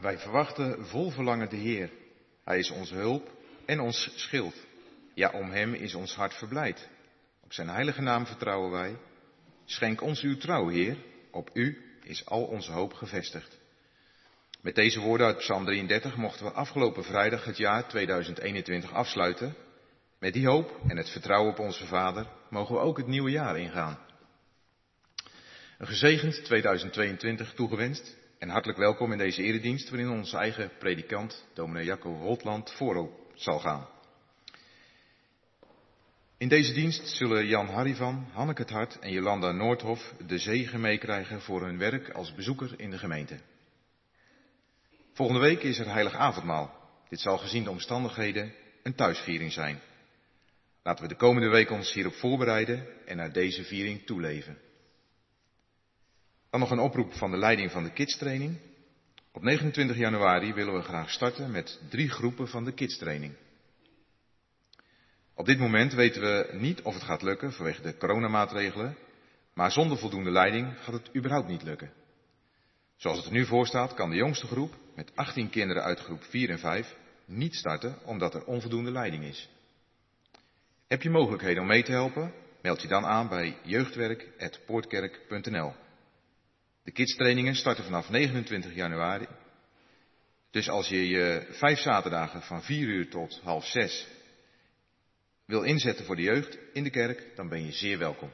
Wij verwachten vol verlangen de Heer. Hij is onze hulp en ons schild. Ja, om hem is ons hart verblijd. Op zijn heilige naam vertrouwen wij. Schenk ons uw trouw, Heer. Op u is al onze hoop gevestigd. Met deze woorden uit Psalm 33 mochten we afgelopen vrijdag het jaar 2021 afsluiten. Met die hoop en het vertrouwen op onze Vader mogen we ook het nieuwe jaar ingaan. Een gezegend 2022 toegewenst en hartelijk welkom in deze eredienst waarin onze eigen predikant, dominee Jacco Holtland, voorop zal gaan. In deze dienst zullen Jan Harrivan, Hanneke het Hart en Jolanda Noordhof de zegen meekrijgen voor hun werk als bezoeker in de gemeente. Volgende week is er heilig avondmaal. Dit zal gezien de omstandigheden een thuisviering zijn. Laten we de komende week ons hierop voorbereiden en naar deze viering toeleven. Dan nog een oproep van de leiding van de kidstraining. Op 29 januari willen we graag starten met 3 groepen van de kidstraining. Op dit moment weten we niet of het gaat lukken vanwege de coronamaatregelen, maar zonder voldoende leiding gaat het überhaupt niet lukken. Zoals het er nu voor staat, kan de jongste groep met 18 kinderen uit groep 4 en 5 niet starten omdat er onvoldoende leiding is. Heb je mogelijkheden om mee te helpen? Meld je dan aan bij jeugdwerk@poortkerk.nl. De kidstrainingen starten vanaf 29 januari. Dus als je je 5 zaterdagen van 4 uur tot 5:30 wil inzetten voor de jeugd in de kerk, dan ben je zeer welkom.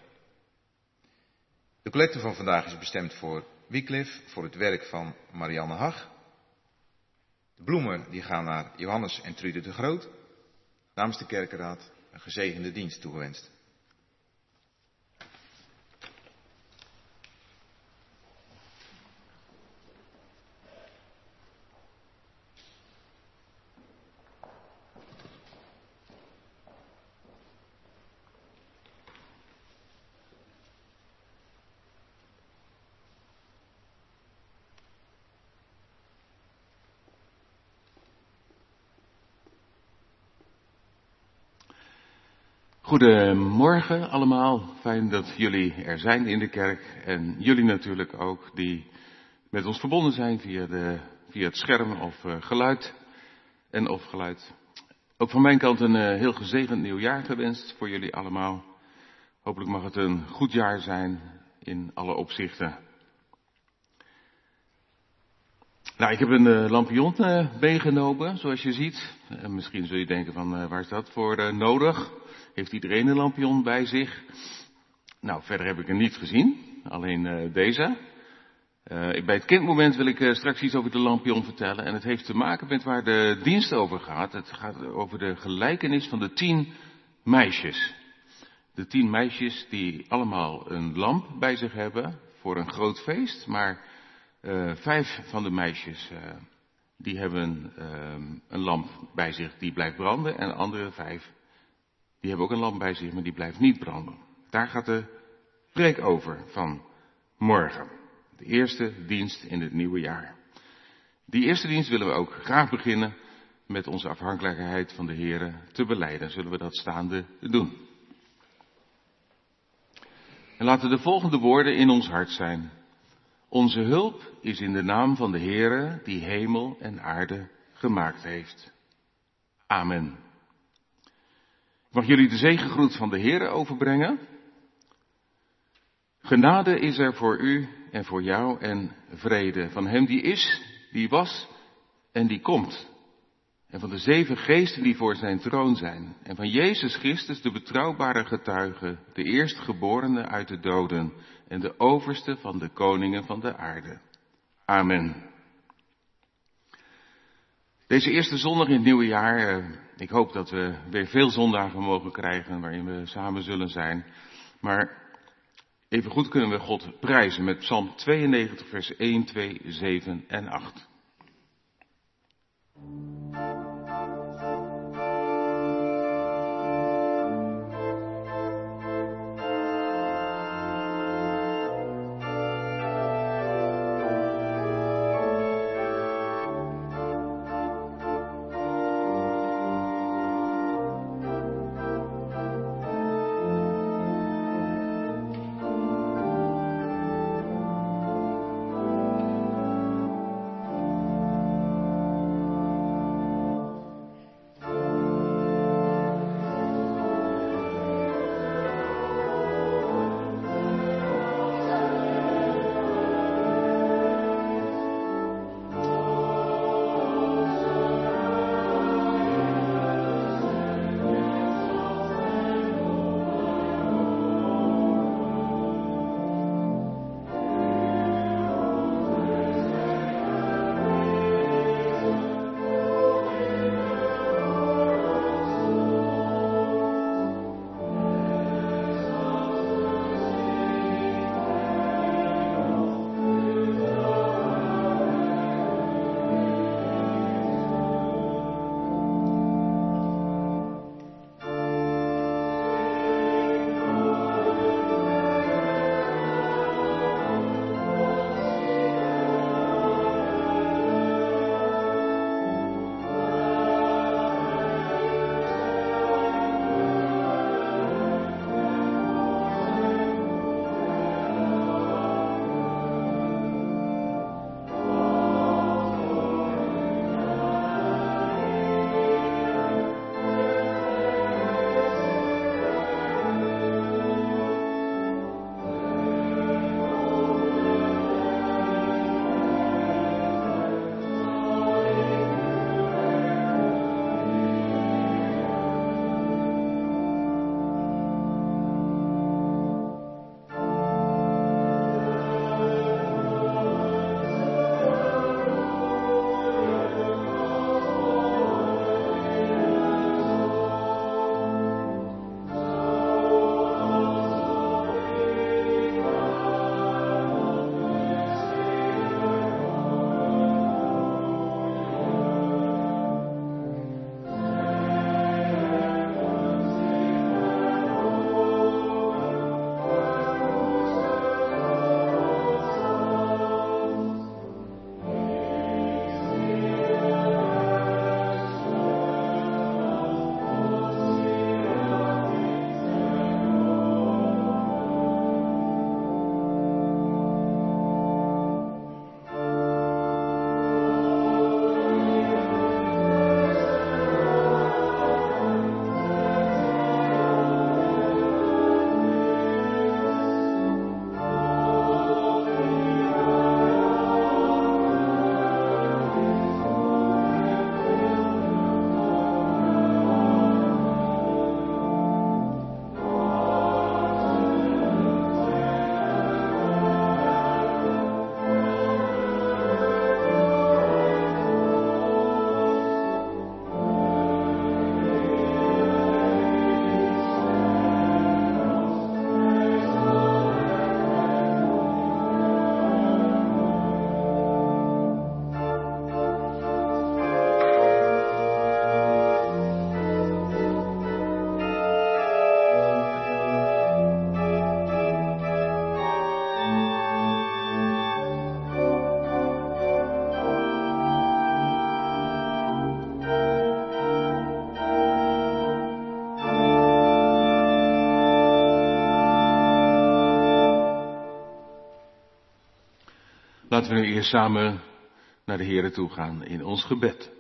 De collecte van vandaag is bestemd voor Wycliffe, voor het werk van Marianne Hag. De bloemen die gaan naar Johannes en Trude de Groot. Namens de kerkenraad een gezegende dienst toegewenst. Goedemorgen allemaal, fijn dat jullie er zijn in de kerk en jullie natuurlijk ook die met ons verbonden zijn via het scherm of geluid. Ook van mijn kant een heel gezegend nieuwjaar gewenst voor jullie allemaal. Hopelijk mag het een goed jaar zijn in alle opzichten. Nou, ik heb een lampion meegenomen, zoals je ziet. En misschien zul je denken van, waar is dat voor nodig? Heeft iedereen een lampion bij zich? Nou, verder heb ik er niet gezien. Alleen deze. Bij het kindmoment wil ik straks iets over de lampion vertellen. En het heeft te maken met waar de dienst over gaat. Het gaat over de gelijkenis van de 10 meisjes. De 10 meisjes die allemaal een lamp bij zich hebben voor een groot feest. Maar 5 van de meisjes die hebben een lamp bij zich die blijft branden. En de andere 5 die hebben ook een lamp bij zich, maar die blijft niet branden. Daar gaat de preek over van morgen. De eerste dienst in het nieuwe jaar. Die eerste dienst willen we ook graag beginnen met onze afhankelijkheid van de Here te belijden. Zullen we dat staande doen. En laten de volgende woorden in ons hart zijn. Onze hulp is in de naam van de Heere die hemel en aarde gemaakt heeft. Amen. Ik mag jullie de zegengroet van de Heere overbrengen. Genade is er voor u en voor jou en vrede van hem die is, die was en die komt. En van de 7 geesten die voor zijn troon zijn. En van Jezus Christus, de betrouwbare getuige, de eerstgeborene uit de doden en de overste van de koningen van de aarde. Amen. Deze eerste zondag in het nieuwe jaar, ik hoop dat we weer veel zondagen mogen krijgen waarin we samen zullen zijn. Maar evengoed kunnen we God prijzen met Psalm 92 vers 1, 2, 7 en 8. Laten we nu eerst samen naar de Here toe gaan in ons gebed.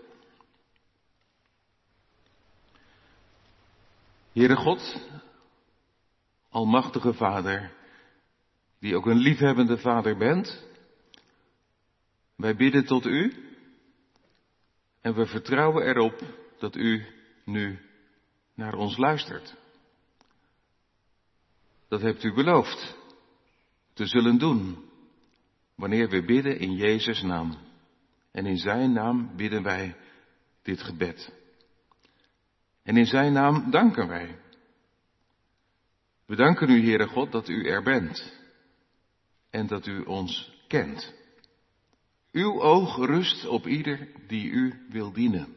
Heere God, almachtige Vader, die ook een liefhebbende Vader bent, wij bidden tot U en we vertrouwen erop dat U nu naar ons luistert. Dat hebt U beloofd te zullen doen wanneer we bidden in Jezus' naam. En in Zijn naam bidden wij dit gebed. En in Zijn naam danken wij. We danken U, Heere God, dat U er bent en dat U ons kent. Uw oog rust op ieder die U wil dienen.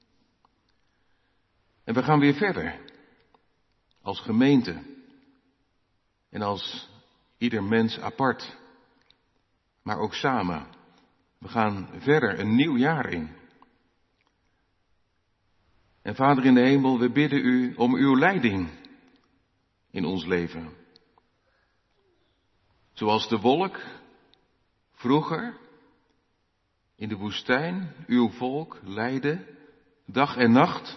En we gaan weer verder, als gemeente en als ieder mens apart, maar ook samen. We gaan verder een nieuw jaar in. En Vader in de hemel, we bidden U om Uw leiding in ons leven. Zoals de wolk vroeger in de woestijn Uw volk leidde, dag en nacht,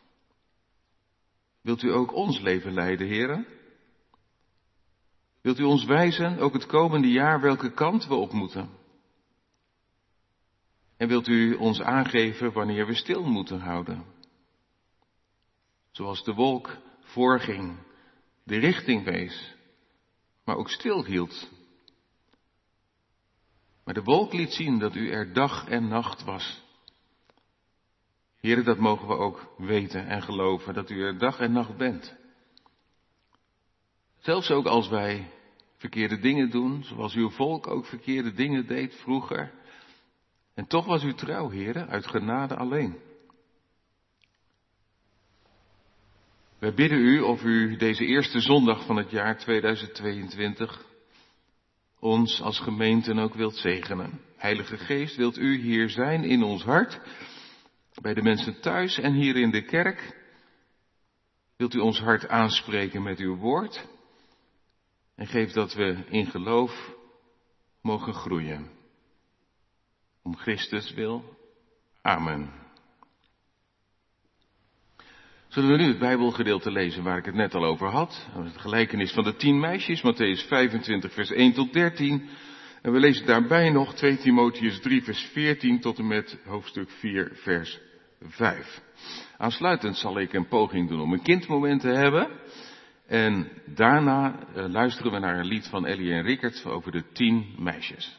wilt U ook ons leven leiden, Heere? Wilt U ons wijzen, ook het komende jaar, welke kant we op moeten? En wilt U ons aangeven wanneer we stil moeten houden? Zoals de wolk voorging, de richting wees, maar ook stilhield. Maar de wolk liet zien dat U er dag en nacht was. Heere, dat mogen we ook weten en geloven, dat U er dag en nacht bent. Zelfs ook als wij verkeerde dingen doen, zoals Uw volk ook verkeerde dingen deed vroeger. En toch was U trouw, Heere, uit genade alleen. Wij bidden U of U deze eerste zondag van het jaar 2022 ons als gemeente ook wilt zegenen. Heilige Geest, wilt U hier zijn in ons hart, bij de mensen thuis en hier in de kerk? Wilt U ons hart aanspreken met Uw woord? En geef dat we in geloof mogen groeien. Om Christus wil. Amen. Zullen we nu het Bijbelgedeelte lezen waar ik het net al over had? Het gelijkenis van de 10 meisjes, Mattheüs 25 vers 1 tot 13. En we lezen daarbij nog 2 Timotheüs 3 vers 14 tot en met hoofdstuk 4 vers 5. Aansluitend zal ik een poging doen om een kindmoment te hebben. En daarna luisteren we naar een lied van Ellie en Rickert over de 10 meisjes.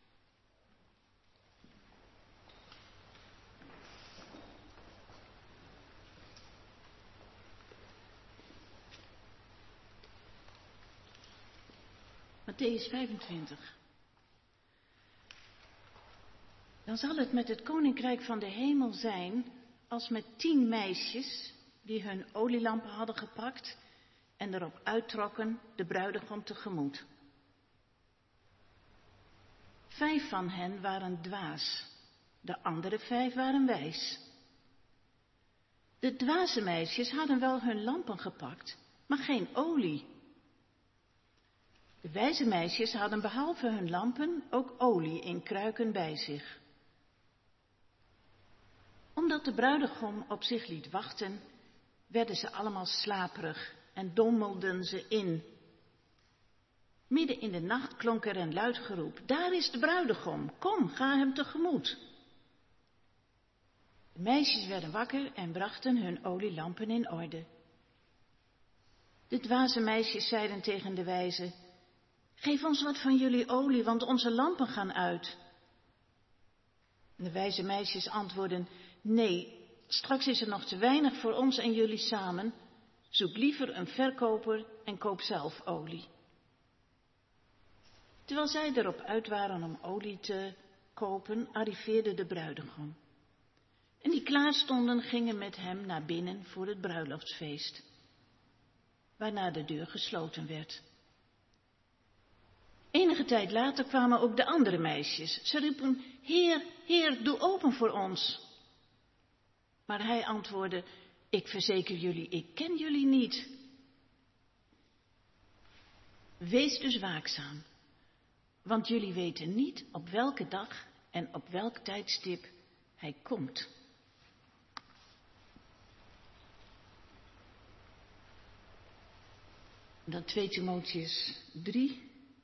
Mattheüs 25. Dan zal het met het koninkrijk van de hemel zijn als met 10 meisjes die hun olielampen hadden gepakt en erop uittrokken de bruidegom tegemoet. 5 van hen waren dwaas, de andere 5 waren wijs. De dwaze meisjes hadden wel hun lampen gepakt, maar geen olie. De wijze meisjes hadden behalve hun lampen ook olie in kruiken bij zich. Omdat de bruidegom op zich liet wachten, werden ze allemaal slaperig en dommelden ze in. Midden in de nacht klonk er een luid geroep: daar is de bruidegom, kom, ga hem tegemoet. De meisjes werden wakker en brachten hun olielampen in orde. De dwaze meisjes zeiden tegen de wijze: geef ons wat van jullie olie, want onze lampen gaan uit. De wijze meisjes antwoordden: nee, straks is er nog te weinig voor ons en jullie samen. Zoek liever een verkoper en koop zelf olie. Terwijl zij erop uit waren om olie te kopen, arriveerde de bruidegom. En die klaar stonden, gingen met hem naar binnen voor het bruiloftsfeest, waarna de deur gesloten werd. Enige tijd later kwamen ook de andere meisjes. Ze riepen: Heer, Heer, doe open voor ons. Maar hij antwoordde: ik verzeker jullie, ik ken jullie niet. Wees dus waakzaam, Want jullie weten niet op welke dag en op welk tijdstip hij komt. Dan 2 Timotheüs 3.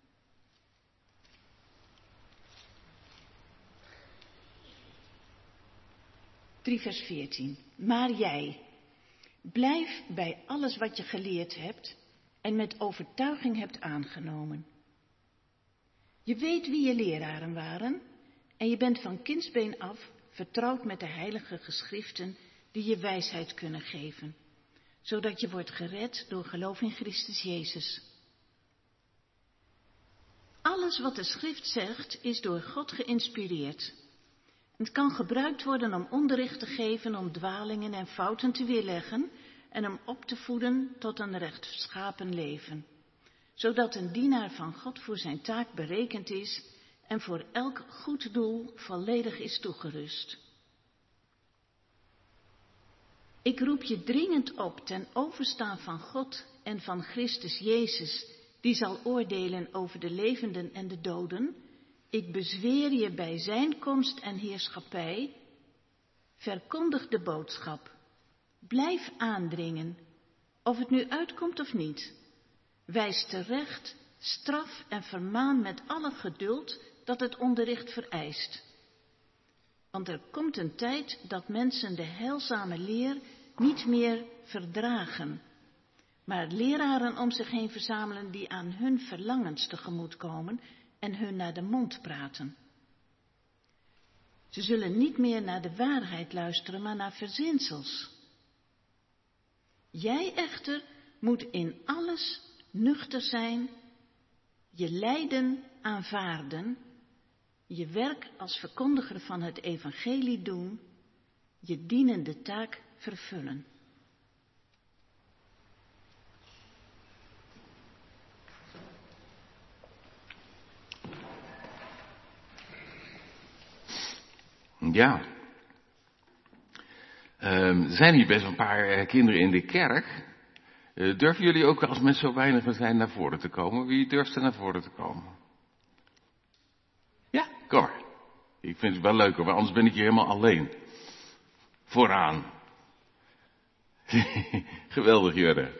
Vers 14. Maar jij, blijf bij alles wat je geleerd hebt en met overtuiging hebt aangenomen. Je weet wie je leraren waren en je bent van kindsbeen af vertrouwd met de heilige geschriften die je wijsheid kunnen geven, zodat je wordt gered door geloof in Christus Jezus. Alles wat de schrift zegt is door God geïnspireerd. Het kan gebruikt worden om onderricht te geven, om dwalingen en fouten te weerleggen en om op te voeden tot een rechtschapen leven, zodat een dienaar van God voor zijn taak berekend is en voor elk goed doel volledig is toegerust. Ik roep je dringend op ten overstaan van God en van Christus Jezus, die zal oordelen over de levenden en de doden. Ik bezweer je bij zijn komst en heerschappij. Verkondig de boodschap. Blijf aandringen, of het nu uitkomt of niet. Wijs terecht, straf en vermaan met alle geduld dat het onderricht vereist. Want er komt een tijd dat mensen de heilzame leer niet meer verdragen, maar leraren om zich heen verzamelen die aan hun verlangens tegemoetkomen en hun naar de mond praten. Ze zullen niet meer naar de waarheid luisteren, maar naar verzinsels. Jij echter moet in alles nuchter zijn, je lijden aanvaarden, je werk als verkondiger van het evangelie doen, je dienende taak vervullen. Ja. Er zijn hier best een paar kinderen in de kerk. Durven jullie ook als met zo weinig zijn naar voren te komen? Wie durft er naar voren te komen? Ja, kom maar. Ik vind het wel leuk hoor, want anders ben ik hier helemaal alleen. Vooraan. Geweldig, Jurre.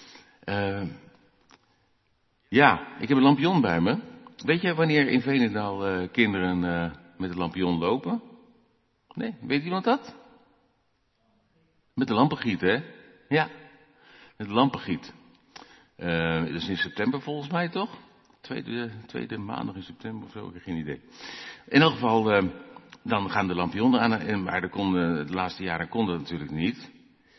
Ja, ik heb een lampion bij me. Weet jij wanneer in Veenendaal kinderen met een lampion lopen? Nee, weet iemand dat? Met de lampengiet, hè? Ja, met de lampengiet. Dat is in september volgens mij, toch? Tweede maandag in september of zo, ik heb geen idee. In elk geval, dan gaan de lampionnen aan, maar de laatste jaren kon dat natuurlijk niet.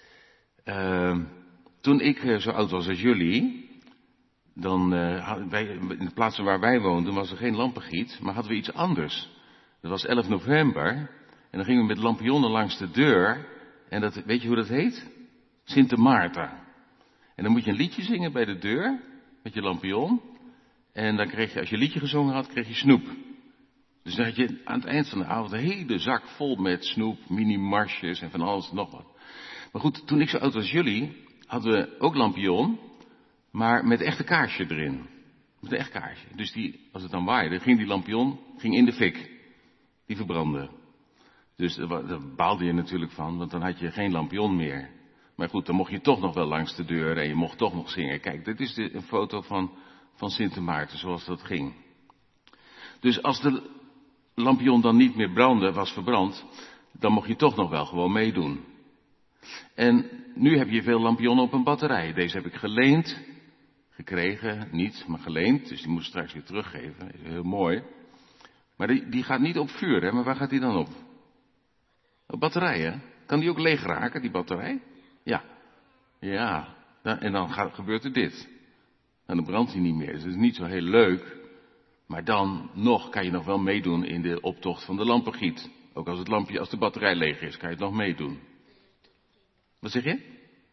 Toen ik zo oud was als jullie, dan in de plaatsen waar wij woonden was er geen lampengiet, maar hadden we iets anders. Dat was 11 november en dan gingen we met lampionnen langs de deur en dat, weet je hoe dat heet? Sint Maarten. En dan moet je een liedje zingen bij de deur met je lampion en dan kreeg je, als je een liedje gezongen had, kreeg je snoep. Dus dan had je aan het eind van de avond een hele zak vol met snoep, mini-marsjes en van alles en nog wat. Maar goed, toen ik zo oud was als jullie, hadden we ook lampion, maar met echte kaarsje erin. Met een echt kaarsje. Dus als het dan waaide, ging die lampion in de fik. Die verbrandde. Dus daar baalde je natuurlijk van, want dan had je geen lampion meer. Maar goed, dan mocht je toch nog wel langs de deur en je mocht toch nog zingen. Kijk, dit is een foto van Sint Maarten, zoals dat ging. Dus als de lampion dan niet meer was verbrand, dan mocht je toch nog wel gewoon meedoen. En nu heb je veel lampionnen op een batterij. Deze heb ik gekregen, niet, maar geleend. Dus die moet ik straks weer teruggeven. Heel mooi. Maar die gaat niet op vuur, hè? Maar waar gaat die dan op? Op batterijen. Kan die ook leeg raken, die batterij? Ja. Ja. En dan gebeurt er dit. En dan brandt hij niet meer. Dus dat is niet zo heel leuk. Maar dan kan je nog wel meedoen in de optocht van de lampengiet. Ook als de batterij leeg is, kan je het nog meedoen. Wat zeg je?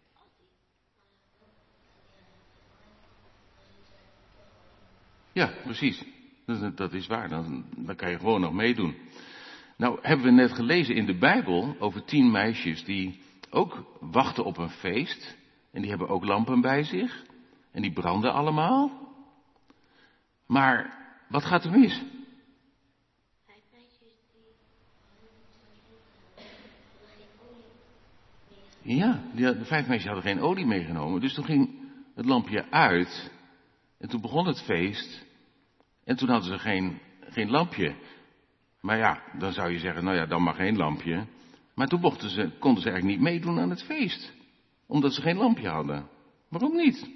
Ja, precies. Dat is waar. Dan kan je gewoon nog meedoen. Nou, hebben we net gelezen in de Bijbel over 10 meisjes die ook wachten op een feest. En die hebben ook lampen bij zich. En die branden allemaal. Maar wat gaat er mis? Ja, de 5 meisjes hadden geen olie meegenomen. Dus toen ging het lampje uit. En toen begon het feest. En toen hadden ze geen lampje. Maar ja, dan zou je zeggen, nou ja, dan maar geen lampje. Maar toen konden ze eigenlijk niet meedoen aan het feest. Omdat ze geen lampje hadden. Waarom niet?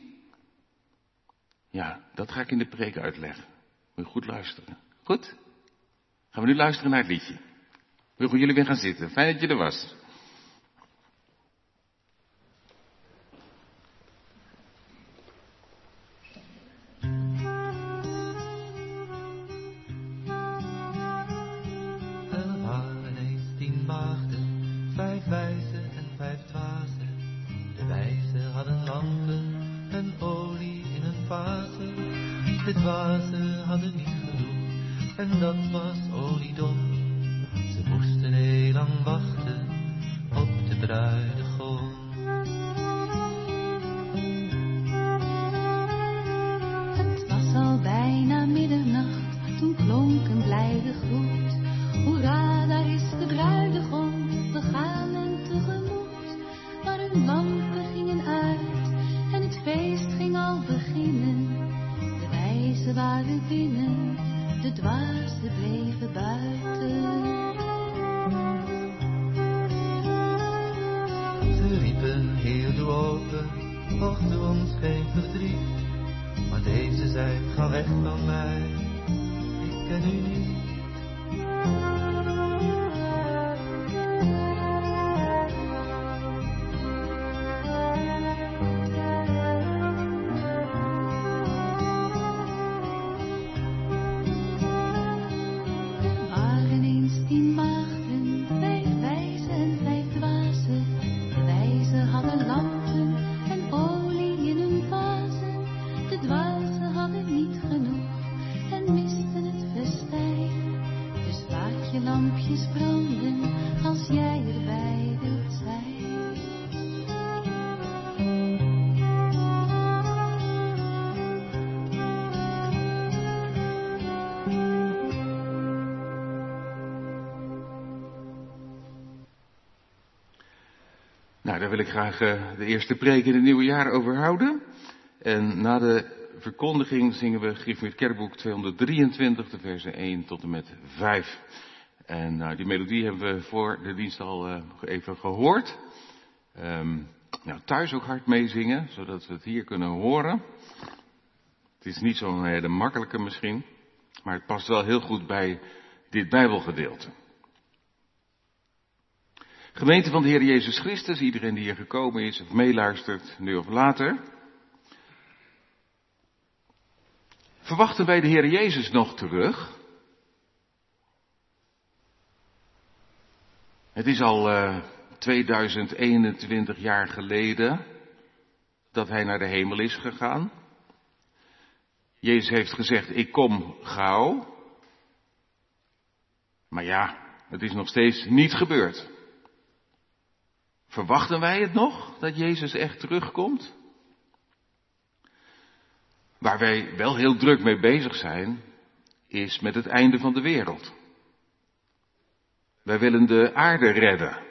Ja, dat ga ik in de preek uitleggen. Moet je goed luisteren. Goed? Gaan we nu luisteren naar het liedje. Wil ik jullie weer gaan zitten. Fijn dat je er was. Er waren eens 10 maagden, 5 wijzen en 5 dwazen. De wijzen hadden lampen en olie in een vazen. De dwazen hadden niet genoeg en dat was oliedom. Ze moesten heel lang wachten op de bruidegom. Het was al bijna middernacht, toen klonk een blijde groet. Hoera, daar is de bruidegom, we gaan hem tegemoet. Maar hun lampen gingen uit en het feest ging al beginnen. De wijzen waren binnen, de dwazen bleven buiten. Ze riepen, Heer, doe open, och doe ons geen verdriet. Maar deze zei, ga weg van mij, ik ken u niet. Waren eens 10 maagden, 5 wijzen en 5 dwazen. De wijzen hadden lampen en olie in hun vazen. De dwazen hadden niet genoeg en misten het festijn. Dus laat je lampjes branden als jij erbij wilt zijn. Nou, daar wil ik graag de eerste preek in het nieuwe jaar over houden. En na de verkondiging zingen we Gereformeerd Kerkboek 223, de versen 1 tot en met 5. En die melodie hebben we voor de dienst al even gehoord. Thuis ook hard meezingen, zodat we het hier kunnen horen. Het is niet zo'n hele makkelijke misschien, maar het past wel heel goed bij dit Bijbelgedeelte. Gemeente van de Heer Jezus Christus, iedereen die hier gekomen is of meeluistert, nu of later. Verwachten wij de Heer Jezus nog terug? Het is al 2021 jaar geleden dat hij naar de hemel is gegaan. Jezus heeft gezegd, ik kom gauw. Maar ja, het is nog steeds niet gebeurd. Verwachten wij het nog, dat Jezus echt terugkomt? Waar wij wel heel druk mee bezig zijn, is met het einde van de wereld. Wij willen de aarde redden.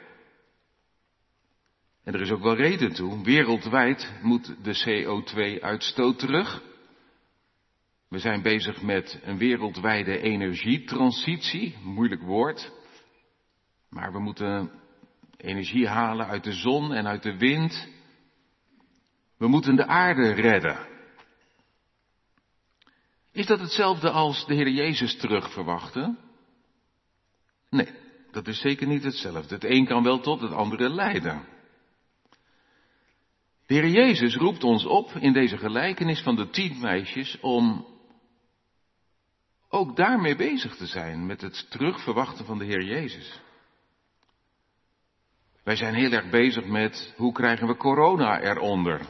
En er is ook wel reden toe. Wereldwijd moet de CO2-uitstoot terug. We zijn bezig met een wereldwijde energietransitie, moeilijk woord. Maar we moeten energie halen uit de zon en uit de wind. We moeten de aarde redden. Is dat hetzelfde als de Heer Jezus terug verwachten? Nee, dat is zeker niet hetzelfde. Het een kan wel tot het andere leiden. De Heer Jezus roept ons op in deze gelijkenis van de 10 meisjes om ook daarmee bezig te zijn met het terugverwachten van de Heer Jezus. Wij zijn heel erg bezig met hoe krijgen we corona eronder.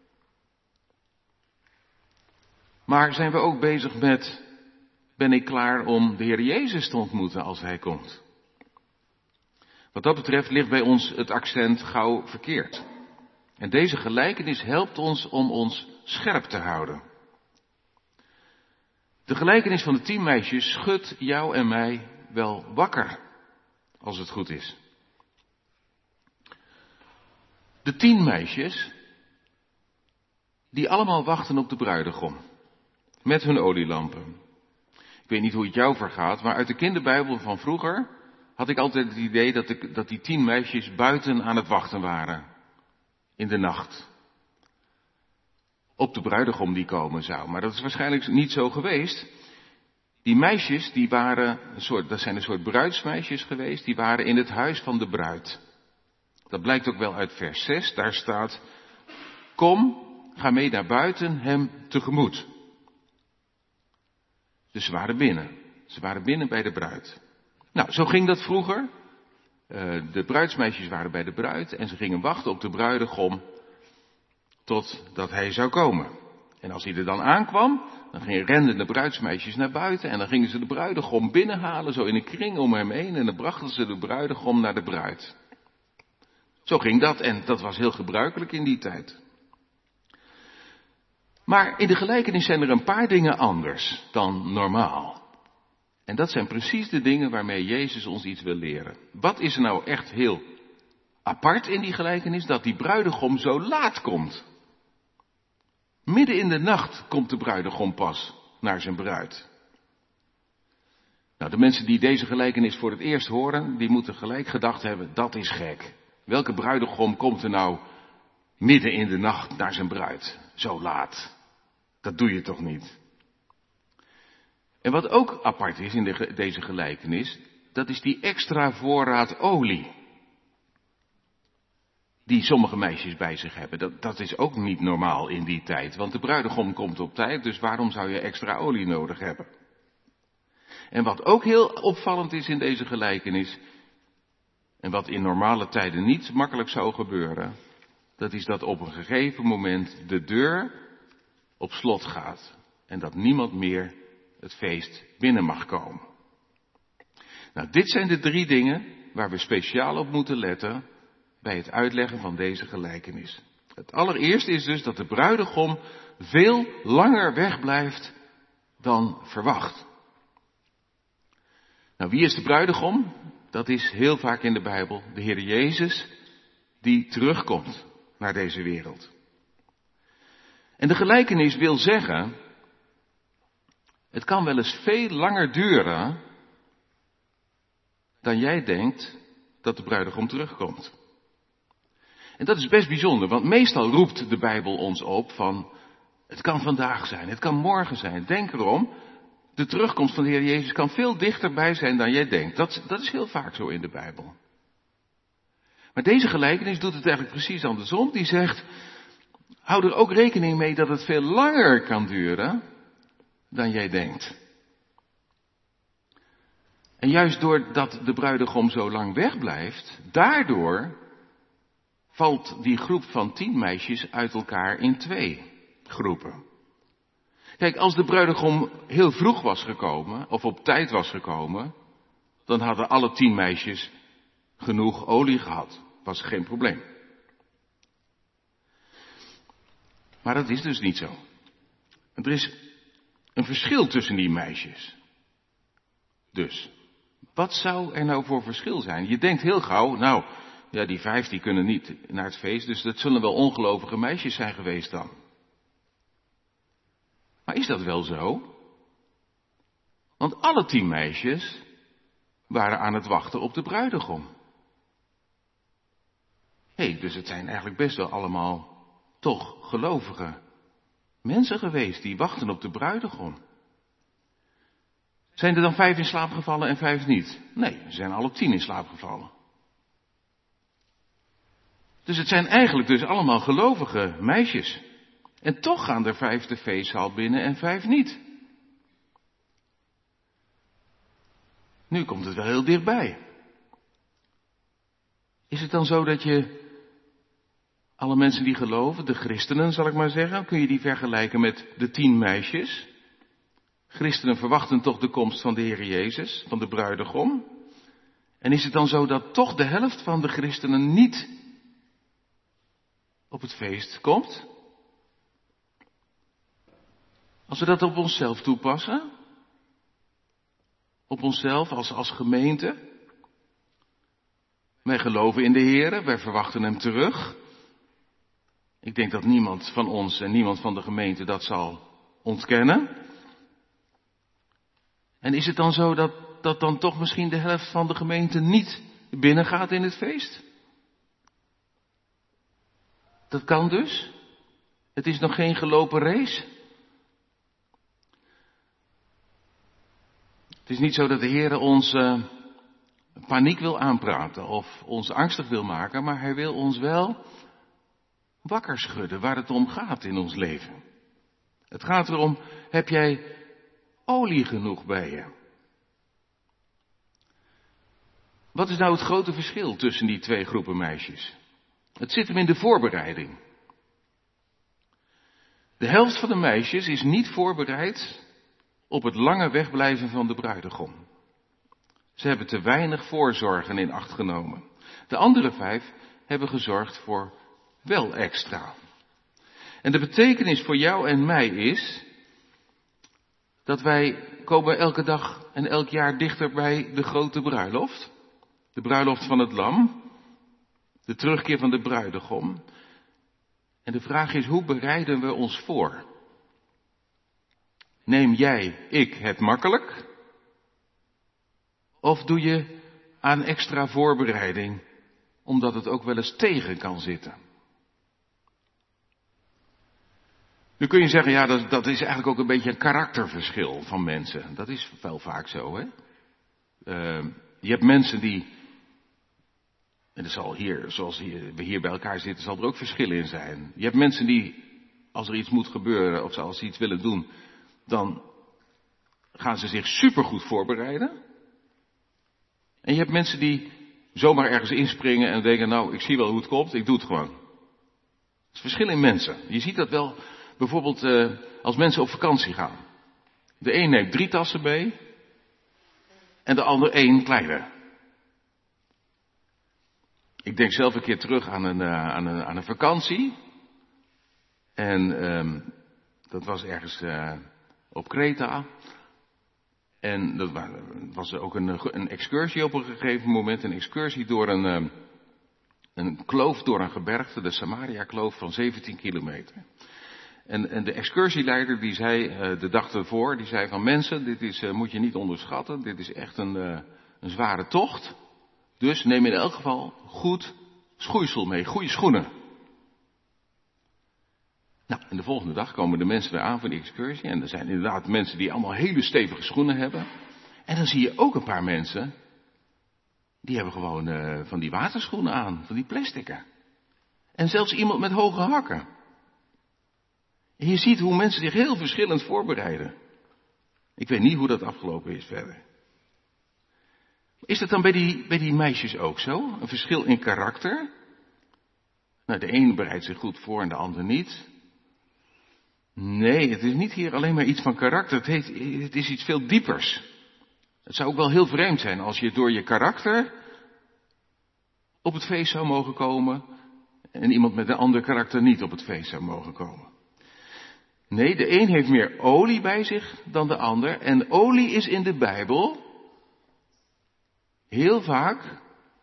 Maar zijn we ook bezig met, ben ik klaar om de Heer Jezus te ontmoeten als Hij komt? Wat dat betreft ligt bij ons het accent gauw verkeerd. En deze gelijkenis helpt ons om ons scherp te houden. De gelijkenis van de 10 meisjes schudt jou en mij wel wakker, als het goed is. De 10 meisjes, die allemaal wachten op de bruidegom, met hun olielampen. Ik weet niet hoe het jou vergaat, maar uit de kinderbijbel van vroeger had ik altijd het idee dat die 10 meisjes buiten aan het wachten waren, in de nacht. Op de bruidegom die komen zou, maar dat is waarschijnlijk niet zo geweest. Die meisjes, dat zijn een soort bruidsmeisjes geweest, die waren in het huis van de bruid. Dat blijkt ook wel uit vers 6, daar staat, kom, ga mee naar buiten, hem tegemoet. Dus ze waren binnen bij de bruid. Nou, zo ging dat vroeger. De bruidsmeisjes waren bij de bruid en ze gingen wachten op de bruidegom totdat hij zou komen. En als hij er dan aankwam, dan renden de bruidsmeisjes naar buiten en dan gingen ze de bruidegom binnenhalen, zo in een kring om hem heen, en dan brachten ze de bruidegom naar de bruid. Zo ging dat en dat was heel gebruikelijk in die tijd. Maar in de gelijkenis zijn er een paar dingen anders dan normaal. En dat zijn precies de dingen waarmee Jezus ons iets wil leren. Wat is er nou echt heel apart in die gelijkenis? Dat die bruidegom zo laat komt. Midden in de nacht komt de bruidegom pas naar zijn bruid. Nou, de mensen die deze gelijkenis voor het eerst horen, die moeten gelijk gedacht hebben, dat is gek. Welke bruidegom komt er nou midden in de nacht naar zijn bruid? Zo laat. Dat doe je toch niet? En wat ook apart is in deze gelijkenis, dat is die extra voorraad olie. Die sommige meisjes bij zich hebben. Dat is ook niet normaal in die tijd. Want de bruidegom komt op tijd, dus waarom zou je extra olie nodig hebben? En wat ook heel opvallend is in deze gelijkenis, en wat in normale tijden niet makkelijk zou gebeuren, dat is dat op een gegeven moment de deur op slot gaat. En dat niemand meer het feest binnen mag komen. Nou, dit zijn de 3 dingen waar we speciaal op moeten letten bij het uitleggen van deze gelijkenis. Het allereerste is dus dat de bruidegom veel langer wegblijft dan verwacht. Nou, wie is de bruidegom? Dat is heel vaak in de Bijbel de Heer Jezus die terugkomt naar deze wereld. En de gelijkenis wil zeggen, het kan wel eens veel langer duren dan jij denkt dat de bruidegom terugkomt. En dat is best bijzonder, want meestal roept de Bijbel ons op van, het kan vandaag zijn, het kan morgen zijn. Denk erom, de terugkomst van de Heer Jezus kan veel dichterbij zijn dan jij denkt. Dat is heel vaak zo in de Bijbel. Maar deze gelijkenis doet het eigenlijk precies andersom. Die zegt, hou er ook rekening mee dat het veel langer kan duren dan jij denkt. En juist doordat de bruidegom zo lang wegblijft, daardoor valt die groep van 10 meisjes uit elkaar in 2 groepen. Kijk, als de bruidegom heel vroeg was gekomen, of op tijd was gekomen, dan hadden alle 10 meisjes genoeg olie gehad. Was geen probleem. Maar dat is dus niet zo. Er is een verschil tussen die meisjes. Dus, wat zou er nou voor verschil zijn? Je denkt heel gauw, nou, ja, die 5 die kunnen niet naar het feest, dus dat zullen wel ongelovige meisjes zijn geweest dan. Maar is dat wel zo? Want alle 10 meisjes waren aan het wachten op de bruidegom. Dus het zijn eigenlijk best wel allemaal toch gelovige mensen geweest die wachten op de bruidegom. Zijn er dan 5 in slaap gevallen en 5 niet? Nee, ze zijn alle 10 in slaap gevallen. Dus het zijn eigenlijk dus allemaal gelovige meisjes. En toch gaan er 5 de feestzaal binnen en 5 niet. Nu komt het wel heel dichtbij. Is het dan zo dat je alle mensen die geloven, de christenen zal ik maar zeggen, kun je die vergelijken met de 10 meisjes? Christenen verwachten toch de komst van de Heer Jezus, van de bruidegom. En is het dan zo dat toch de helft van de christenen niet op het feest komt? Als we dat op onszelf toepassen, op onszelf als gemeente. Wij geloven in de Heer, wij verwachten hem terug. Ik denk dat niemand van ons en niemand van de gemeente dat zal ontkennen. En is het dan zo dat dan toch misschien de helft van de gemeente niet binnengaat in het feest? Dat kan dus. Het is nog geen gelopen race. Het is niet zo dat de Heer ons paniek wil aanpraten of ons angstig wil maken, maar hij wil ons wel wakker schudden waar het om gaat in ons leven. Het gaat erom, heb jij olie genoeg bij je? Wat is nou het grote verschil tussen die twee groepen meisjes? Het zit hem in de voorbereiding. De helft van de meisjes is niet voorbereid op het lange wegblijven van de bruidegom. Ze hebben te weinig voorzorgen in acht genomen. De andere 5 hebben gezorgd voor wel extra. En de betekenis voor jou en mij is dat wij komen elke dag en elk jaar dichter bij de grote bruiloft. De bruiloft van het lam. De terugkeer van de bruidegom. En de vraag is, hoe bereiden we ons voor? Neem jij, ik het makkelijk? Of doe je aan extra voorbereiding, omdat het ook wel eens tegen kan zitten? Nu kun je zeggen, ja, dat is eigenlijk ook een beetje een karakterverschil van mensen. Dat is wel vaak zo, hè. Je hebt mensen die, en er zal hier, zoals we hier bij elkaar zitten, zal er ook verschillen in zijn. Je hebt mensen die, als er iets moet gebeuren, of als ze iets willen doen, dan gaan ze zich supergoed voorbereiden. En je hebt mensen die zomaar ergens inspringen en denken, nou, ik zie wel hoe het komt, ik doe het gewoon. Het is verschil in mensen. Je ziet dat wel bijvoorbeeld als mensen op vakantie gaan. De een neemt 3 tassen mee en de ander 1 kleine. Ik denk zelf een keer terug aan een vakantie. En dat was ergens op Kreta. En dat was ook een excursie op een gegeven moment. Een excursie door een kloof door een gebergte, de Samaria-kloof van 17 kilometer. En de excursieleider die zei de dag ervoor, die zei van mensen, dit moet je niet onderschatten. Dit is echt een zware tocht. Dus neem in elk geval goed schoeisel mee, goede schoenen. Nou, en de volgende dag komen de mensen weer aan voor die excursie. En er zijn inderdaad mensen die allemaal hele stevige schoenen hebben. En dan zie je ook een paar mensen, die hebben gewoon van die waterschoenen aan, van die plastieken. En zelfs iemand met hoge hakken. En je ziet hoe mensen zich heel verschillend voorbereiden. Ik weet niet hoe dat afgelopen is verder. Is dat dan bij die meisjes ook zo? Een verschil in karakter? Nou, de een bereidt zich goed voor en de ander niet. Nee, het is niet hier alleen maar iets van karakter. Het is iets veel diepers. Het zou ook wel heel vreemd zijn als je door je karakter op het feest zou mogen komen en iemand met een ander karakter niet op het feest zou mogen komen. Nee, de een heeft meer olie bij zich dan de ander. En olie is in de Bijbel heel vaak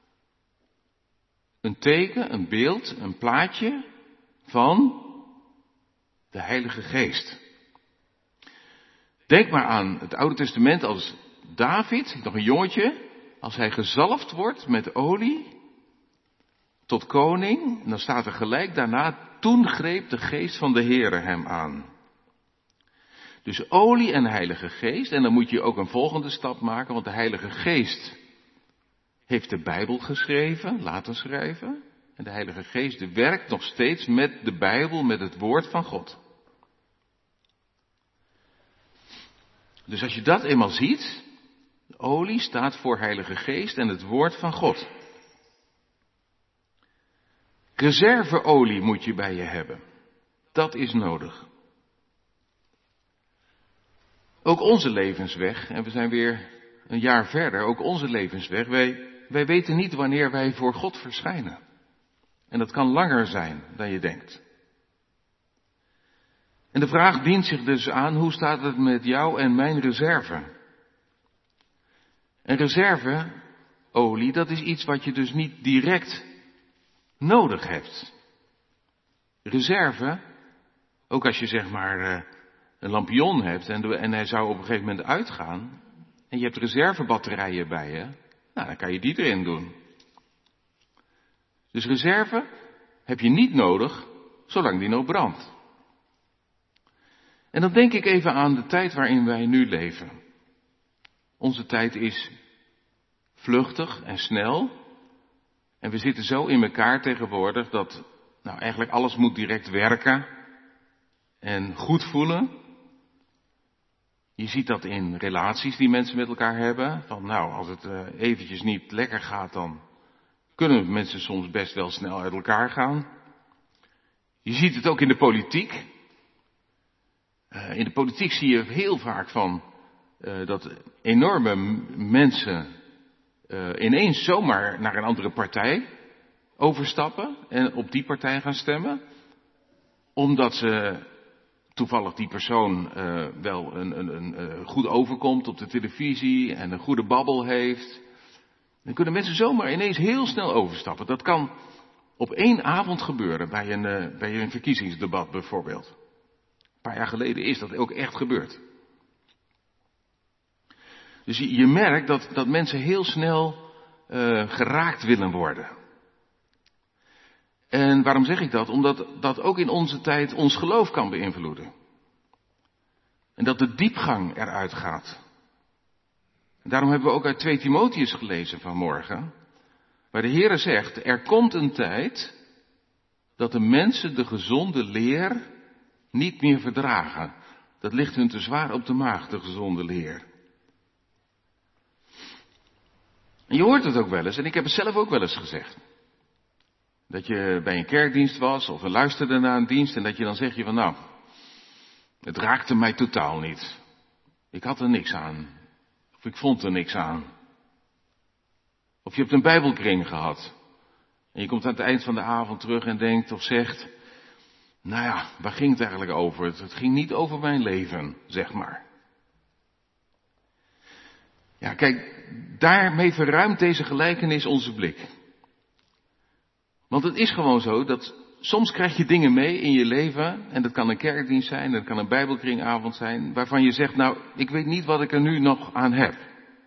een teken, een beeld, een plaatje van de Heilige Geest. Denk maar aan het Oude Testament als David, nog een jongetje, als hij gezalfd wordt met olie tot koning, en dan staat er gelijk daarna, toen greep de geest van de Heere hem aan. Dus olie en Heilige Geest, en dan moet je ook een volgende stap maken, want de Heilige Geest heeft de Bijbel geschreven, laten schrijven. En de Heilige Geest werkt nog steeds met de Bijbel, met het woord van God. Dus als je dat eenmaal ziet, de olie staat voor Heilige Geest en het woord van God. Reserveolie moet je bij je hebben. Dat is nodig. Ook onze levensweg, en we zijn weer een jaar verder, ook onze levensweg, wij weten niet wanneer wij voor God verschijnen. En dat kan langer zijn dan je denkt. En de vraag dient zich dus aan, hoe staat het met jou en mijn reserve? En reserveolie, dat is iets wat je dus niet direct nodig hebt. Reserve, ook als je zeg maar een lampion hebt en hij zou op een gegeven moment uitgaan, en je hebt reservebatterijen bij je, nou dan kan je die erin doen. Dus reserve heb je niet nodig, zolang die nog brandt. En dan denk ik even aan de tijd waarin wij nu leven. Onze tijd is vluchtig en snel. En we zitten zo in elkaar tegenwoordig dat nou eigenlijk alles moet direct werken en goed voelen. Je ziet dat in relaties die mensen met elkaar hebben. Van nou, als het eventjes niet lekker gaat, dan kunnen mensen soms best wel snel uit elkaar gaan. Je ziet het ook in de politiek. In de politiek zie je heel vaak dat enorme mensen ineens zomaar naar een andere partij overstappen en op die partij gaan stemmen. Omdat ze toevallig die persoon wel een goed overkomt op de televisie en een goede babbel heeft. Dan kunnen mensen zomaar ineens heel snel overstappen. Dat kan op één avond gebeuren bij een verkiezingsdebat bijvoorbeeld. Een paar jaar geleden is dat ook echt gebeurd. Dus je merkt dat mensen heel snel geraakt willen worden. En waarom zeg ik dat? Omdat dat ook in onze tijd ons geloof kan beïnvloeden. En dat de diepgang eruit gaat. En daarom hebben we ook uit 2 Timotheus gelezen vanmorgen. Waar de Heere zegt, er komt een tijd dat de mensen de gezonde leer niet meer verdragen. Dat ligt hun te zwaar op de maag, de gezonde leer. En je hoort het ook wel eens, en ik heb het zelf ook wel eens gezegd. Dat je bij een kerkdienst was, of luisterde naar een dienst, en dat je dan zeg je van nou, het raakte mij totaal niet. Ik had er niks aan. Of ik vond er niks aan. Of je hebt een bijbelkring gehad. En je komt aan het eind van de avond terug en denkt of zegt, nou ja, waar ging het eigenlijk over? Het ging niet over mijn leven, zeg maar. Ja, kijk, daarmee verruimt deze gelijkenis onze blik. Want het is gewoon zo dat soms krijg je dingen mee in je leven, en dat kan een kerkdienst zijn, dat kan een bijbelkringavond zijn, waarvan je zegt, nou, ik weet niet wat ik er nu nog aan heb.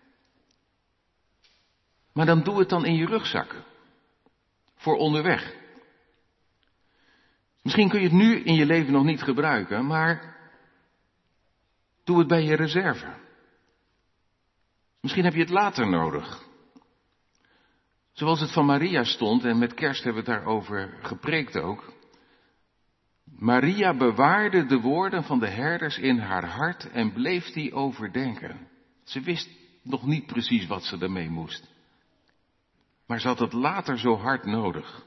Maar dan doe het dan in je rugzak. Voor onderweg. Misschien kun je het nu in je leven nog niet gebruiken, maar doe het bij je reserve. Misschien heb je het later nodig. Zoals het van Maria stond, en met kerst hebben we het daarover gepreekt ook. Maria bewaarde de woorden van de herders in haar hart en bleef die overdenken. Ze wist nog niet precies wat ze ermee moest. Maar ze had het later zo hard nodig.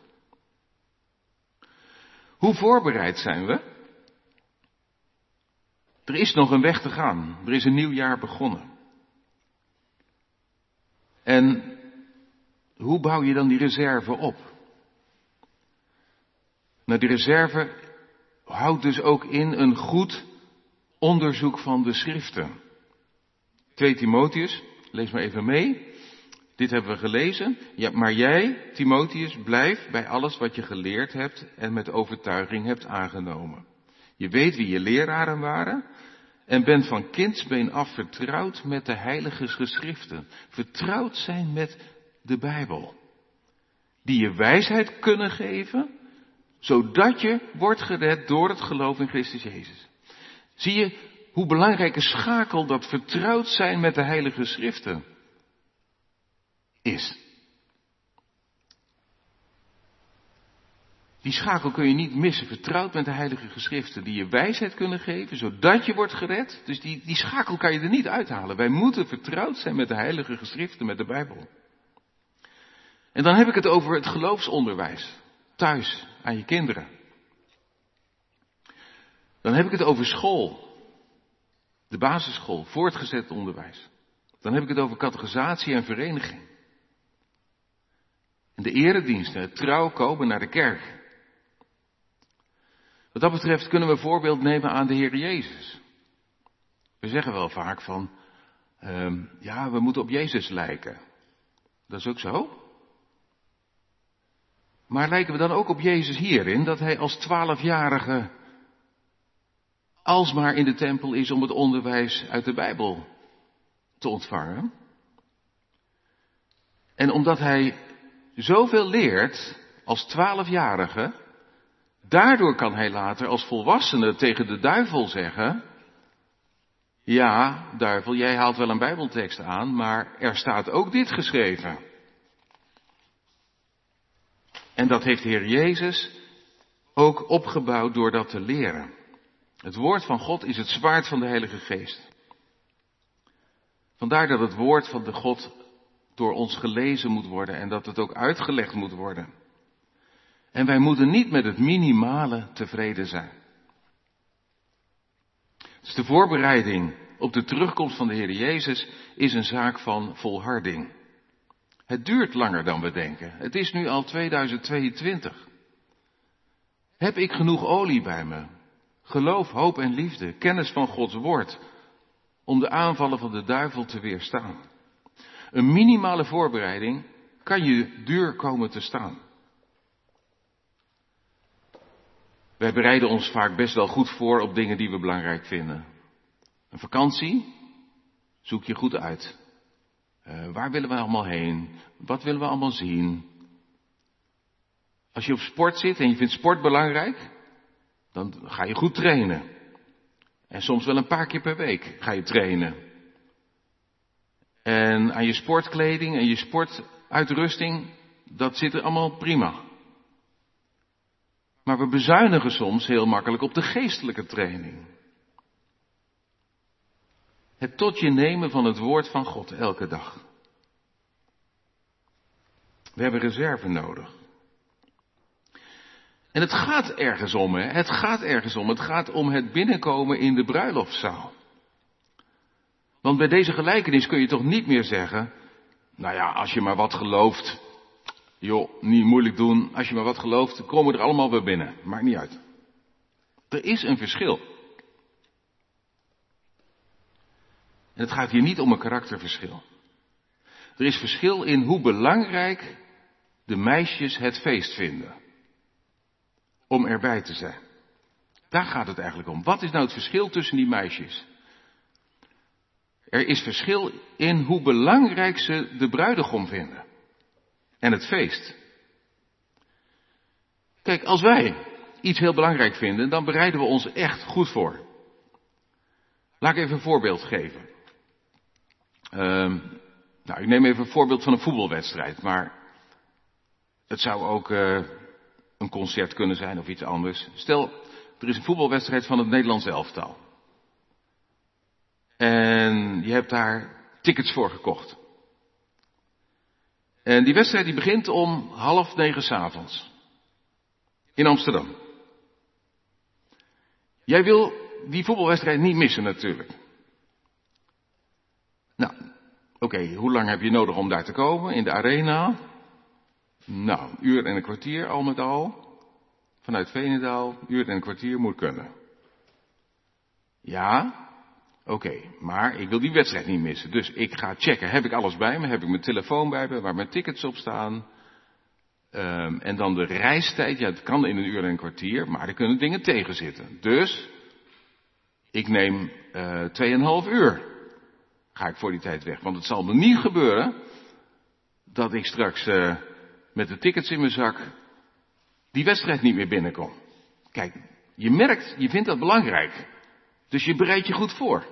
Hoe voorbereid zijn we? Er is nog een weg te gaan. Er is een nieuw jaar begonnen. En hoe bouw je dan die reserve op? Nou, die reserve houdt dus ook in een goed onderzoek van de schriften. 2 Timotheus, lees maar even mee. Dit hebben we gelezen. Ja, maar jij, Timotheus, blijf bij alles wat je geleerd hebt en met overtuiging hebt aangenomen. Je weet wie je leraren waren en bent van kindsbeen af vertrouwd met de heilige geschriften. Vertrouwd zijn met de Bijbel. Die je wijsheid kunnen geven, zodat je wordt gered door het geloof in Christus Jezus. Zie je hoe belangrijke schakel dat vertrouwd zijn met de heilige schriften is. Die schakel kun je niet missen. Vertrouwd met de heilige geschriften die je wijsheid kunnen geven, zodat je wordt gered. Dus die schakel kan je er niet uithalen. Wij moeten vertrouwd zijn met de heilige geschriften, met de Bijbel. En dan heb ik het over het geloofsonderwijs. Thuis, aan je kinderen. Dan heb ik het over school. De basisschool, voortgezet onderwijs. Dan heb ik het over catechisatie en vereniging. En de erediensten, het trouw komen naar de kerk. Wat dat betreft kunnen we voorbeeld nemen aan de Heer Jezus. We zeggen wel vaak van, we moeten op Jezus lijken. Dat is ook zo. Maar lijken we dan ook op Jezus hierin, dat hij als 12-jarige alsmaar in de tempel is om het onderwijs uit de Bijbel te ontvangen? En omdat hij zoveel leert als 12-jarige, daardoor kan hij later als volwassene tegen de duivel zeggen: ja, duivel, jij haalt wel een Bijbeltekst aan, maar er staat ook dit geschreven. En dat heeft de Heer Jezus ook opgebouwd door dat te leren. Het woord van God is het zwaard van de Heilige Geest. Vandaar dat het woord van de God door ons gelezen moet worden en dat het ook uitgelegd moet worden. En wij moeten niet met het minimale tevreden zijn. Dus de voorbereiding op de terugkomst van de Heer Jezus is een zaak van volharding. Het duurt langer dan we denken. Het is nu al 2022. Heb ik genoeg olie bij me? Geloof, hoop en liefde, kennis van Gods woord, om de aanvallen van de duivel te weerstaan. Een minimale voorbereiding kan je duur komen te staan. Wij bereiden ons vaak best wel goed voor op dingen die we belangrijk vinden. Een vakantie, zoek je goed uit. Waar willen we allemaal heen? Wat willen we allemaal zien? Als je op sport zit en je vindt sport belangrijk, dan ga je goed trainen. En soms wel een paar keer per week ga je trainen. En aan je sportkleding en je sportuitrusting, dat zit er allemaal prima. Maar we bezuinigen soms heel makkelijk op de geestelijke training. Het tot je nemen van het woord van God elke dag. We hebben reserve nodig. En het gaat ergens om, hè? Het gaat ergens om. Het gaat om het binnenkomen in de bruiloftszaal. Want bij deze gelijkenis kun je toch niet meer zeggen: nou ja, als je maar wat gelooft, joh, niet moeilijk doen. Als je maar wat gelooft, dan komen we er allemaal weer binnen. Maakt niet uit. Er is een verschil. En het gaat hier niet om een karakterverschil. Er is verschil in hoe belangrijk de meisjes het feest vinden. Om erbij te zijn. Daar gaat het eigenlijk om. Wat is nou het verschil tussen die meisjes? Er is verschil in hoe belangrijk ze de bruidegom vinden. En het feest. Kijk, als wij iets heel belangrijk vinden, dan bereiden we ons echt goed voor. Laat ik even een voorbeeld geven. Ik neem even een voorbeeld van een voetbalwedstrijd, maar het zou ook een concert kunnen zijn of iets anders. Stel, er is een voetbalwedstrijd van het Nederlands elftal. En je hebt daar tickets voor gekocht. En die wedstrijd die begint om 20:30 s'avonds. In Amsterdam. Jij wil die voetbalwedstrijd niet missen natuurlijk. Nou, oké, hoe lang heb je nodig om daar te komen in de arena? Nou, 1 uur en een kwartier al met al. Vanuit Veenendaal, 1 uur en een kwartier moet kunnen. Ja, oké, maar ik wil die wedstrijd niet missen. Dus ik ga checken, heb ik alles bij me? Heb ik mijn telefoon bij me, waar mijn tickets op staan? En dan de reistijd, ja, het kan in 1 uur en een kwartier, maar er kunnen dingen tegen zitten. Dus, ik neem 2,5 uur. Ga ik voor die tijd weg. Want het zal me niet gebeuren dat ik straks met de tickets in mijn zak die wedstrijd niet meer binnenkom. Kijk, je merkt, je vindt dat belangrijk. Dus je bereidt je goed voor.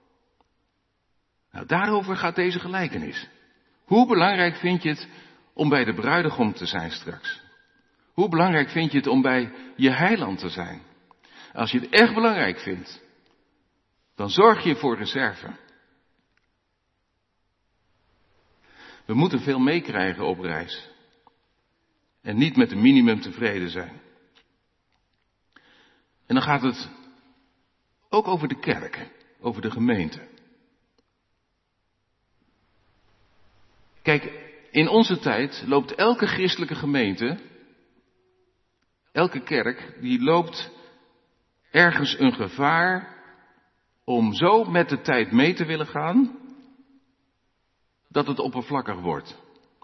Nou, daarover gaat deze gelijkenis. Hoe belangrijk vind je het om bij de bruidegom te zijn straks? Hoe belangrijk vind je het om bij je heiland te zijn? Als je het echt belangrijk vindt, dan zorg je voor reserve. We moeten veel meekrijgen op reis. En niet met een minimum tevreden zijn. En dan gaat het ook over de kerk, over de gemeente. Kijk, in onze tijd loopt elke christelijke gemeente, elke kerk, die loopt ergens een gevaar om zo met de tijd mee te willen gaan, dat het oppervlakkig wordt.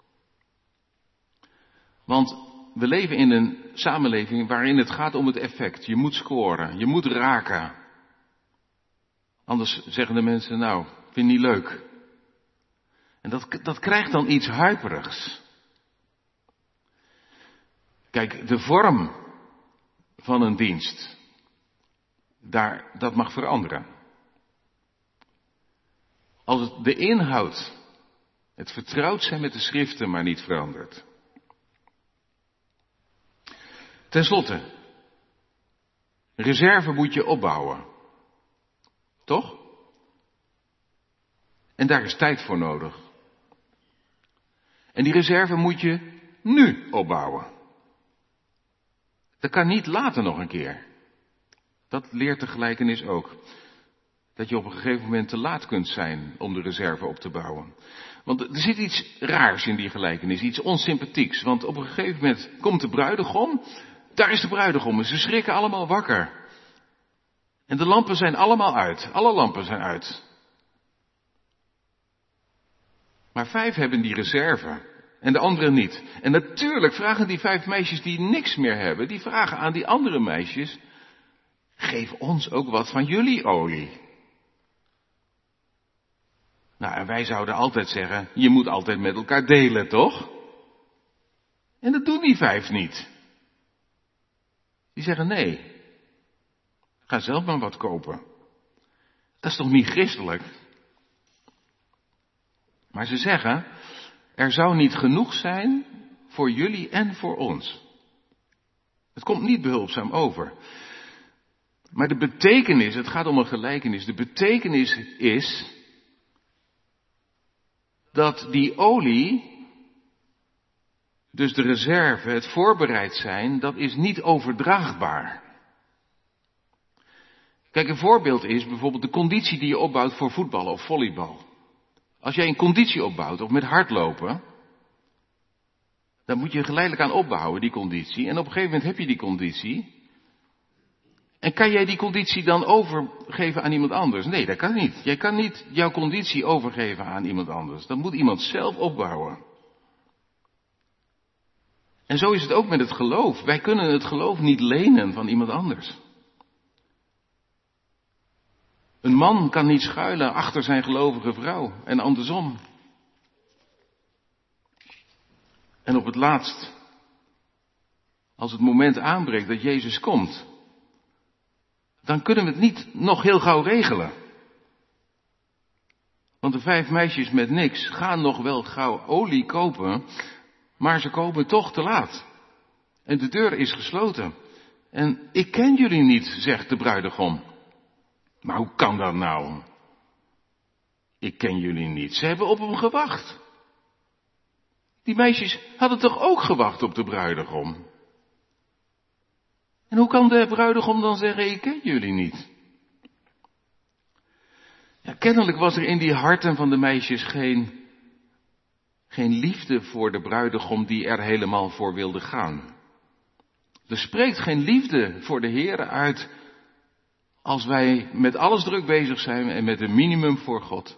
Want we leven in een samenleving waarin het gaat om het effect. Je moet scoren, je moet raken. Anders zeggen de mensen, nou, vind je niet leuk. En dat krijgt dan iets huiperigs. Kijk, de vorm van een dienst, dat mag veranderen. Als het de inhoud, het vertrouwd zijn met de schriften, maar niet verandert. Ten slotte, reserve moet je opbouwen. Toch? En daar is tijd voor nodig. En die reserve moet je nu opbouwen. Dat kan niet later nog een keer. Dat leert de gelijkenis ook. Dat je op een gegeven moment te laat kunt zijn om de reserve op te bouwen. Want er zit iets raars in die gelijkenis, iets onsympathieks. Want op een gegeven moment komt de bruidegom, daar is de bruidegom en ze schrikken allemaal wakker. En de lampen zijn allemaal uit, alle lampen zijn uit. Maar 5 hebben die reserve en de anderen niet. En natuurlijk vragen die 5 meisjes die niks meer hebben, die vragen aan die andere meisjes, geef ons ook wat van jullie olie. Nou, en wij zouden altijd zeggen, je moet altijd met elkaar delen, toch? En dat doen die 5 niet. Die zeggen nee. Ga zelf maar wat kopen. Dat is toch niet christelijk? Maar ze zeggen, er zou niet genoeg zijn voor jullie en voor ons. Het komt niet behulpzaam over. Maar de betekenis, het gaat om een gelijkenis, de betekenis is dat die olie, dus de reserve, het voorbereid zijn, dat is niet overdraagbaar. Kijk, een voorbeeld is bijvoorbeeld de conditie die je opbouwt voor voetbal of volleybal. Als jij een conditie opbouwt, of met hardlopen, dan moet je geleidelijk aan opbouwen, die conditie. En op een gegeven moment heb je die conditie. En kan jij die conditie dan overgeven aan iemand anders? Nee, dat kan niet. Jij kan niet jouw conditie overgeven aan iemand anders. Dat moet iemand zelf opbouwen. En zo is het ook met het geloof. Wij kunnen het geloof niet lenen van iemand anders. Een man kan niet schuilen achter zijn gelovige vrouw en andersom. En op het laatst, als het moment aanbreekt dat Jezus komt, dan kunnen we het niet nog heel gauw regelen. Want de 5 meisjes met niks gaan nog wel gauw olie kopen, maar ze komen toch te laat. En de deur is gesloten. En ik ken jullie niet, zegt de bruidegom. Maar hoe kan dat nou? Ik ken jullie niet. Ze hebben op hem gewacht. Die meisjes hadden toch ook gewacht op de bruidegom? En hoe kan de bruidegom dan zeggen, ik ken jullie niet? Ja, kennelijk was er in die harten van de meisjes geen liefde voor de bruidegom die er helemaal voor wilde gaan. Er spreekt geen liefde voor de Heere uit als wij met alles druk bezig zijn en met een minimum voor God.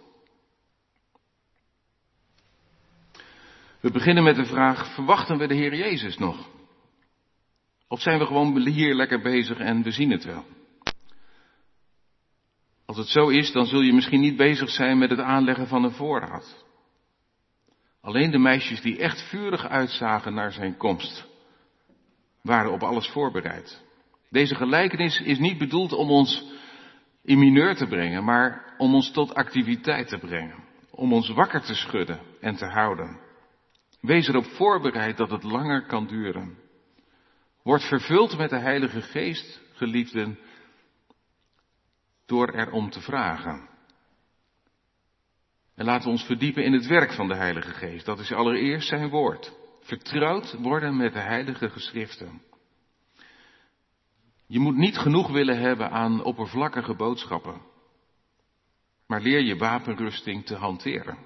We beginnen met de vraag, verwachten we de Heer Jezus nog? Of zijn we gewoon hier lekker bezig en we zien het wel? Als het zo is, dan zul je misschien niet bezig zijn met het aanleggen van een voorraad. Alleen de meisjes die echt vurig uitzagen naar zijn komst, waren op alles voorbereid. Deze gelijkenis is niet bedoeld om ons in mineur te brengen, maar om ons tot activiteit te brengen. Om ons wakker te schudden en te houden. Wees erop voorbereid dat het langer kan duren. Word vervuld met de Heilige Geest, geliefden, door erom te vragen. En laten we ons verdiepen in het werk van de Heilige Geest. Dat is allereerst zijn woord. Vertrouwd worden met de heilige geschriften. Je moet niet genoeg willen hebben aan oppervlakkige boodschappen. Maar leer je wapenrusting te hanteren.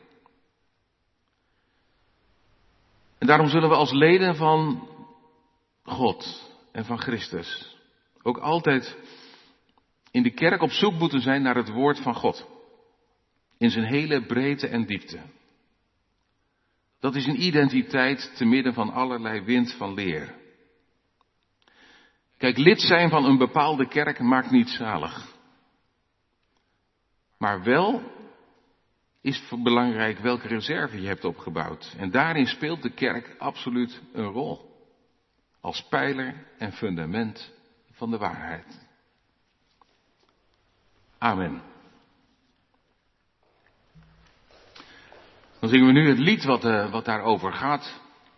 En daarom zullen we als leden van God en van Christus ook altijd in de kerk op zoek moeten zijn naar het woord van God. In zijn hele breedte en diepte. Dat is een identiteit te midden van allerlei wind van leer. Kijk, lid zijn van een bepaalde kerk maakt niet zalig. Maar wel is het belangrijk welke reserve je hebt opgebouwd. En daarin speelt de kerk absoluut een rol. Als pijler en fundament van de waarheid. Amen. Dan zingen we nu het lied wat daarover gaat.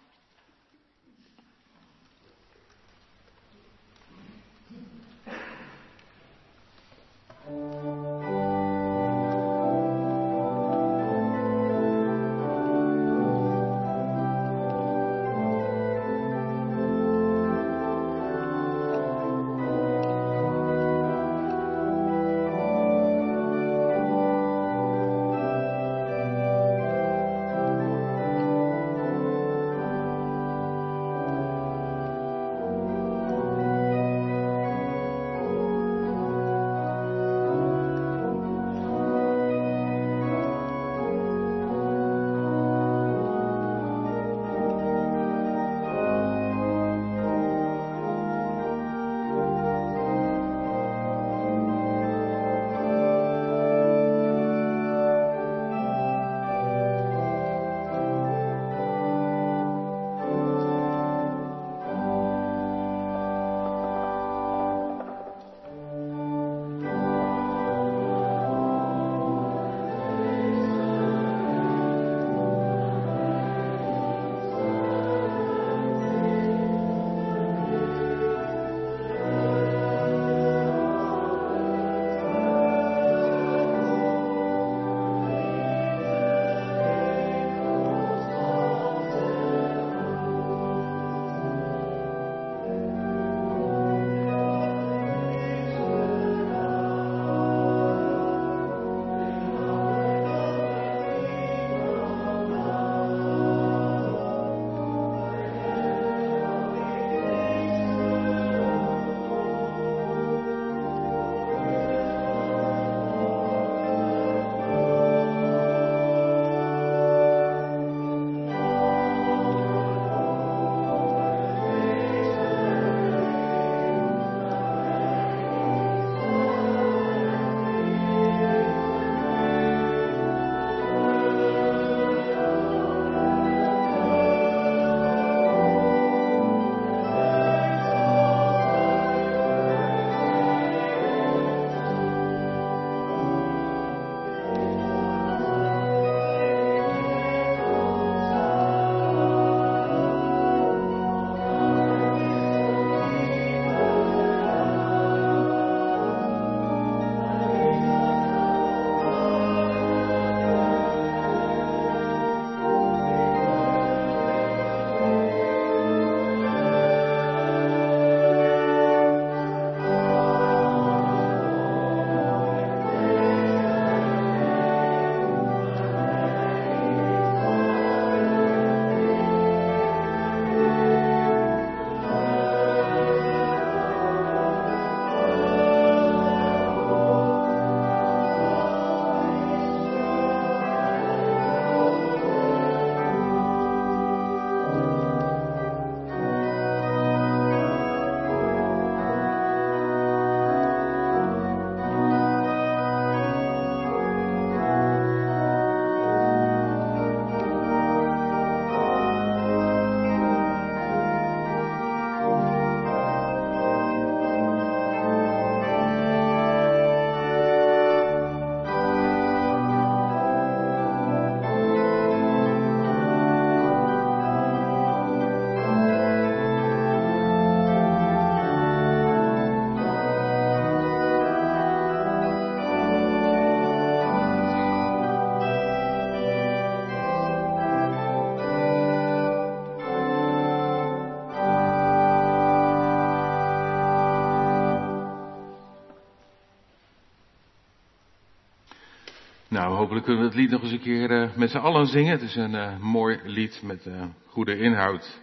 Nou, hopelijk kunnen we het lied nog eens een keer met z'n allen zingen. Het is een mooi lied met goede inhoud.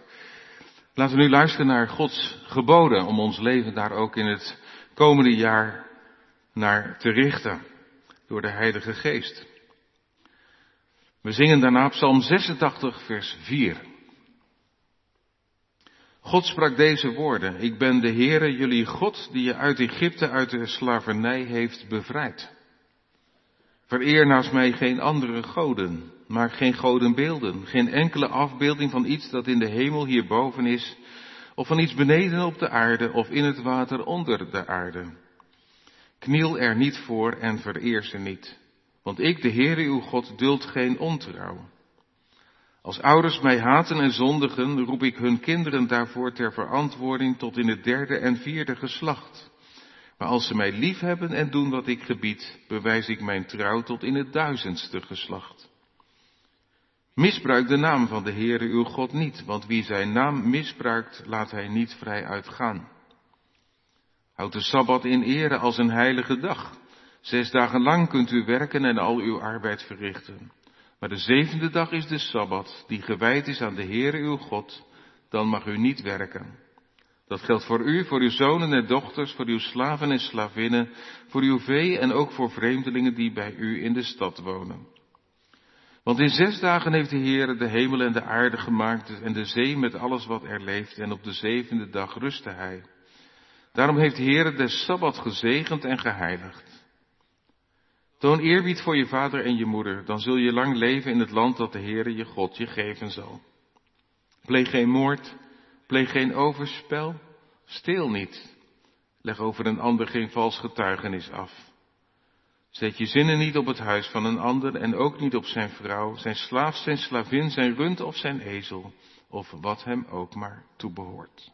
Laten we nu luisteren naar Gods geboden om ons leven daar ook in het komende jaar naar te richten door de Heilige Geest. We zingen daarna Psalm 86, vers 4. God sprak deze woorden: Ik ben de Heere, jullie God, die je uit Egypte, uit de slavernij heeft bevrijd. Vereer naast mij geen andere goden, maak geen godenbeelden, geen enkele afbeelding van iets dat in de hemel hierboven is, of van iets beneden op de aarde, of in het water onder de aarde. Kniel er niet voor en vereer ze niet, want ik, de Heere uw God, duld geen ontrouw. Als ouders mij haten en zondigen, roep ik hun kinderen daarvoor ter verantwoording tot in het 3e en 4e geslacht. Maar als ze mij liefhebben en doen wat ik gebied, bewijs ik mijn trouw tot in het 1000ste geslacht. Misbruik de naam van de Heere uw God niet, want wie zijn naam misbruikt, laat hij niet vrij uitgaan. Houd de Sabbat in ere als een heilige dag. 6 dagen lang kunt u werken en al uw arbeid verrichten. Maar de 7e dag is de Sabbat, die gewijd is aan de Heere uw God, dan mag u niet werken. Dat geldt voor u, voor uw zonen en dochters, voor uw slaven en slavinnen, voor uw vee en ook voor vreemdelingen die bij u in de stad wonen. Want in 6 dagen heeft de Heere de hemel en de aarde gemaakt en de zee met alles wat er leeft, en op de 7e dag rustte hij. Daarom heeft de Heere de Sabbat gezegend en geheiligd. Toon eerbied voor je vader en je moeder, dan zul je lang leven in het land dat de Heere je God je geven zal. Pleeg geen moord, pleeg geen overspel, steel niet. Leg over een ander geen vals getuigenis af. Zet je zinnen niet op het huis van een ander en ook niet op zijn vrouw, zijn slaaf, zijn slavin, zijn rund of zijn ezel, of wat hem ook maar toebehoort.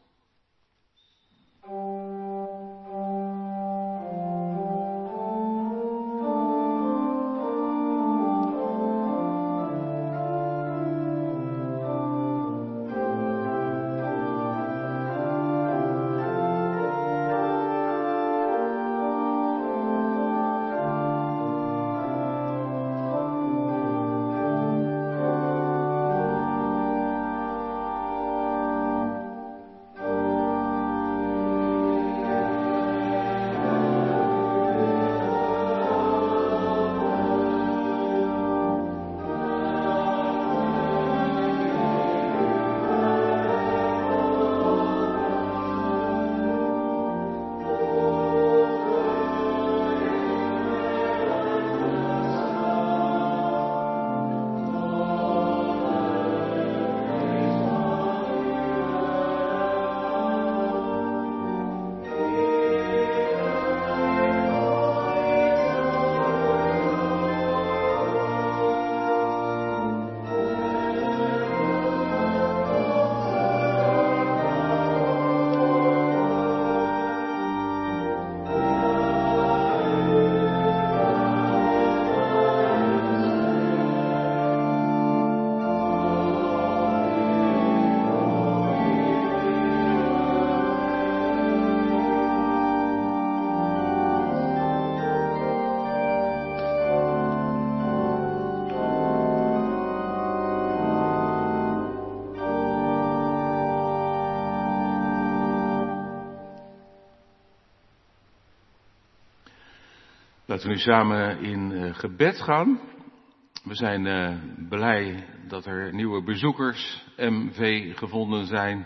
Laten we nu samen in gebed gaan. We zijn blij dat er nieuwe bezoekers MV gevonden zijn.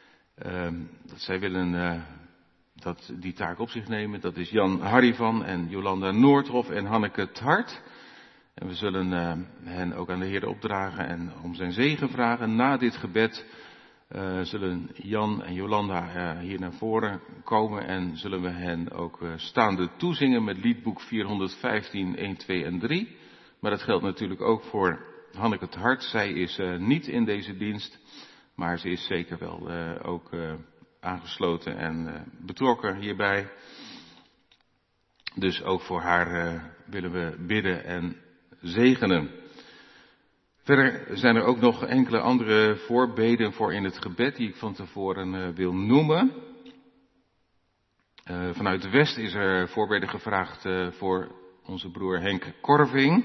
Dat zij willen dat die taak op zich nemen. Dat is Jan Harrivan en Jolanda Noordhof en Hanneke 't Hart. En we zullen hen ook aan de Heer opdragen en om zijn zegen vragen. Na dit gebed zullen Jan en Jolanda hier naar voren komen en zullen we hen ook staande toezingen met liedboek 415, 1, 2 en 3. Maar dat geldt natuurlijk ook voor Hanneke 't Hart. Zij is niet in deze dienst, maar ze is zeker wel ook aangesloten en betrokken hierbij. Dus ook voor haar willen we bidden en zegenen. Verder zijn er ook nog enkele andere voorbeden voor in het gebed die ik van tevoren wil noemen. Vanuit de West is er voorbeden gevraagd voor onze broer Henk Korving.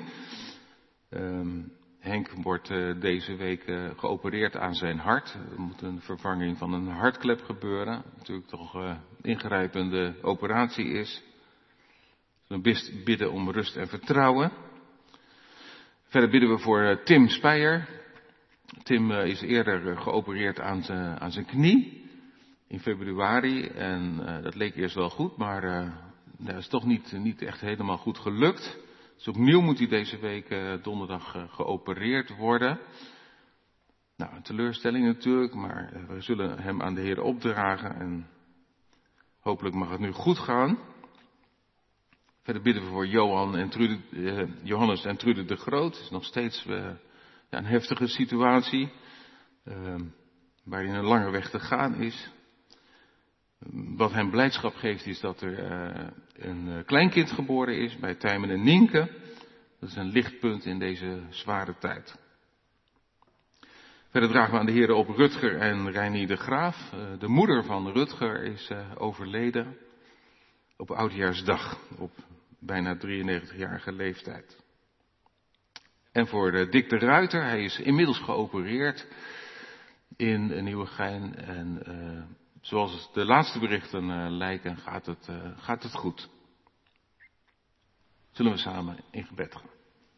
Henk wordt deze week geopereerd aan zijn hart. Er moet een vervanging van een hartklep gebeuren. Natuurlijk toch een ingrijpende operatie is. We bidden om rust en vertrouwen. Verder bidden we voor Tim Speyer. Tim is eerder geopereerd aan zijn knie in februari. En dat leek eerst wel goed, maar dat is toch niet echt helemaal goed gelukt. Dus opnieuw moet hij deze week donderdag geopereerd worden. Nou, een teleurstelling natuurlijk, maar we zullen hem aan de Heer opdragen en hopelijk mag het nu goed gaan. Verder bidden we voor Johannes en Trude de Groot. Het is nog steeds een heftige situatie, waarin een lange weg te gaan is. Wat hem blijdschap geeft is dat er een kleinkind geboren is bij Tijmen en Nienke. Dat is een lichtpunt in deze zware tijd. Verder dragen we aan de Heer op Rutger en Reinie de Graaf. De moeder van Rutger is overleden op Oudejaarsdag, op bijna 93-jarige leeftijd. En voor Dick de Ruiter, hij is inmiddels geopereerd in Nieuwegein. En zoals de laatste berichten lijken, gaat het goed. Zullen we samen in gebed gaan.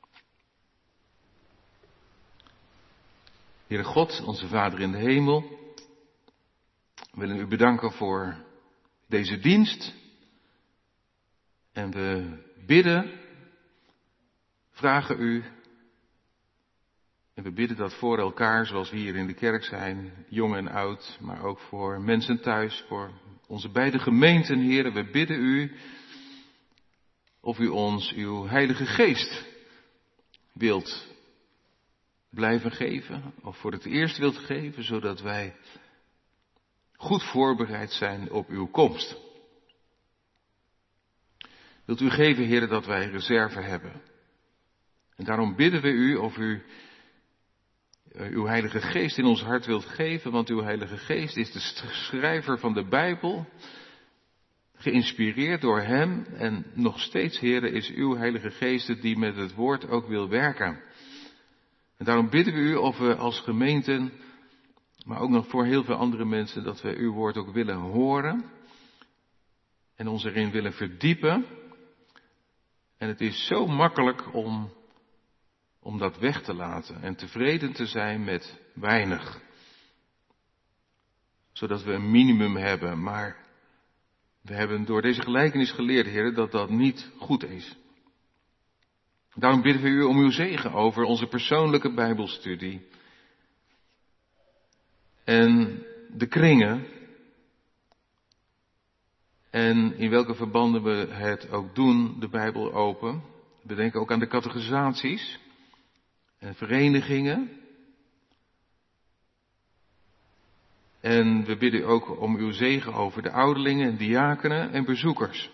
Heere God, onze Vader in de hemel, we willen u bedanken voor deze dienst. En we bidden, vragen u, en we bidden dat voor elkaar, zoals we hier in de kerk zijn, jong en oud, maar ook voor mensen thuis, voor onze beide gemeenten, Heere. We bidden u of u ons uw Heilige Geest wilt blijven geven, of voor het eerst wilt geven, zodat wij goed voorbereid zijn op uw komst. Wilt u geven, Heere, dat wij reserve hebben. En daarom bidden we u of u uw Heilige Geest in ons hart wilt geven, want uw Heilige Geest is de schrijver van de Bijbel, geïnspireerd door hem, en nog steeds, Heere, is uw Heilige Geest het die met het woord ook wil werken. En daarom bidden we u of we als gemeenten, maar ook nog voor heel veel andere mensen, dat we uw woord ook willen horen en ons erin willen verdiepen. En het is zo makkelijk om dat weg te laten en tevreden te zijn met weinig. Zodat we een minimum hebben, maar we hebben door deze gelijkenis geleerd, Heer, dat dat niet goed is. Daarom bidden we u om uw zegen over onze persoonlijke Bijbelstudie. En de kringen. En in welke verbanden we het ook doen, de Bijbel open. We denken ook aan de catechisaties en verenigingen. En we bidden ook om uw zegen over de ouderlingen, diakenen en bezoekers.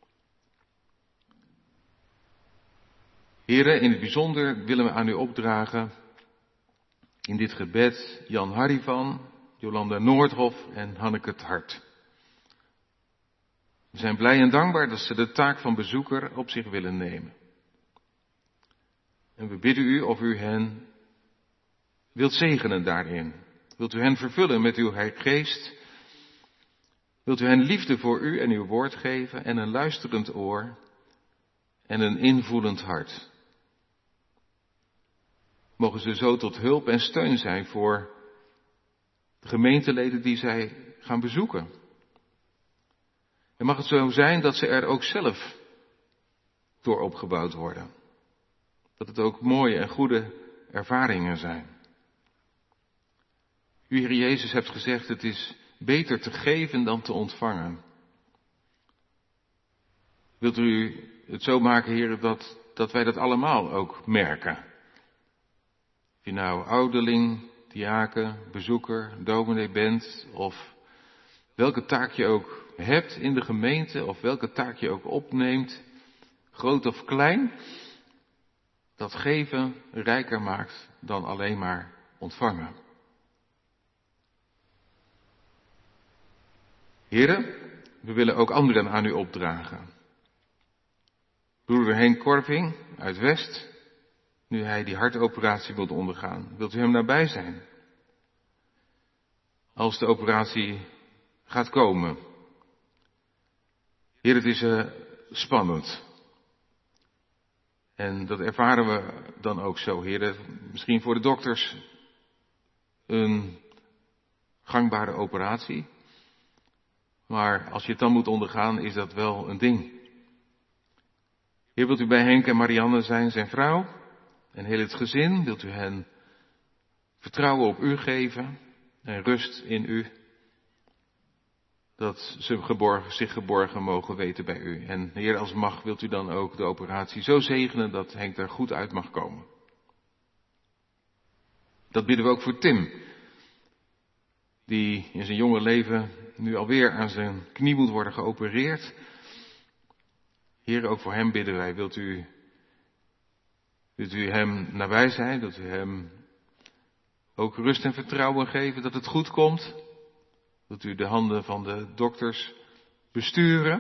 Heren, in het bijzonder willen we aan u opdragen in dit gebed Jan Harrivan, Jolanda Noordhof en Hanneke het Hart. We zijn blij en dankbaar dat ze de taak van bezoeker op zich willen nemen. En we bidden u of u hen wilt zegenen daarin. Wilt u hen vervullen met uw Heilige Geest? Wilt u hen liefde voor u en uw woord geven en een luisterend oor en een invoelend hart? Mogen ze zo tot hulp en steun zijn voor de gemeenteleden die zij gaan bezoeken. En mag het zo zijn dat ze er ook zelf door opgebouwd worden. Dat het ook mooie en goede ervaringen zijn. U, Heer Jezus, hebt gezegd, het is beter te geven dan te ontvangen. Wilt u het zo maken, Heer, dat wij dat allemaal ook merken? Of je nou ouderling, diaken, bezoeker, dominee bent, of welke taak je ook hebt in de gemeente, of welke taak je ook opneemt, groot of klein, dat geven rijker maakt dan alleen maar ontvangen. Heren, we willen ook anderen aan u opdragen. Broeder Henk Korving uit West, nu hij die hartoperatie wilt ondergaan, wilt u hem nabij zijn? Als de operatie gaat komen. Heer, het is spannend. En dat ervaren we dan ook zo, Heer. Misschien voor de dokters een gangbare operatie. Maar als je het dan moet ondergaan, is dat wel een ding. Heer, wilt u bij Henk en Marianne zijn, zijn vrouw, en heel het gezin, wilt u hen vertrouwen op u geven en rust in u. Dat ze zich geborgen mogen weten bij u. En Heer, als mag, wilt u dan ook de operatie zo zegenen dat Henk er goed uit mag komen. Dat bidden we ook voor Tim, die in zijn jonge leven nu alweer aan zijn knie moet worden geopereerd. Heer, ook voor hem bidden wij, wilt u hem nabij zijn, wilt u hem ook rust en vertrouwen geven dat het goed komt. Dat u de handen van de dokters besturen.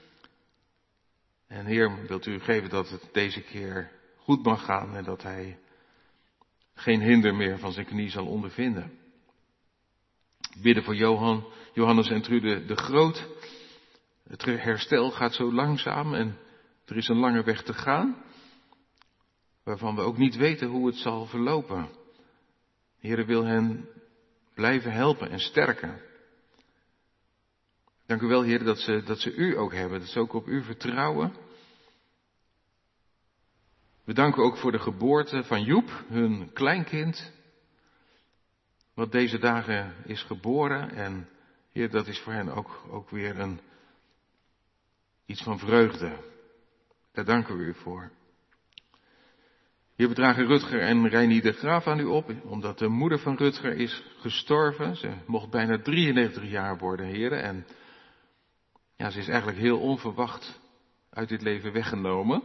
En Heer, wilt u geven dat het deze keer goed mag gaan en dat hij geen hinder meer van zijn knie zal ondervinden. Bidden voor Johannes en Trude de Groot. Het herstel gaat zo langzaam en er is een lange weg te gaan, waarvan we ook niet weten hoe het zal verlopen. Heer, wil hen blijven helpen en sterken. Dank u wel, Heer, dat ze u ook hebben, dat ze ook op u vertrouwen. We danken ook voor de geboorte van Joep, hun kleinkind, wat deze dagen is geboren. En Heer, dat is voor hen ook weer iets van vreugde. Daar danken we u voor. Heer, we dragen Rutger en Reinie de Graaf aan u op, omdat de moeder van Rutger is gestorven. Ze mocht bijna 93 jaar worden, Heer. En ja, ze is eigenlijk heel onverwacht uit dit leven weggenomen.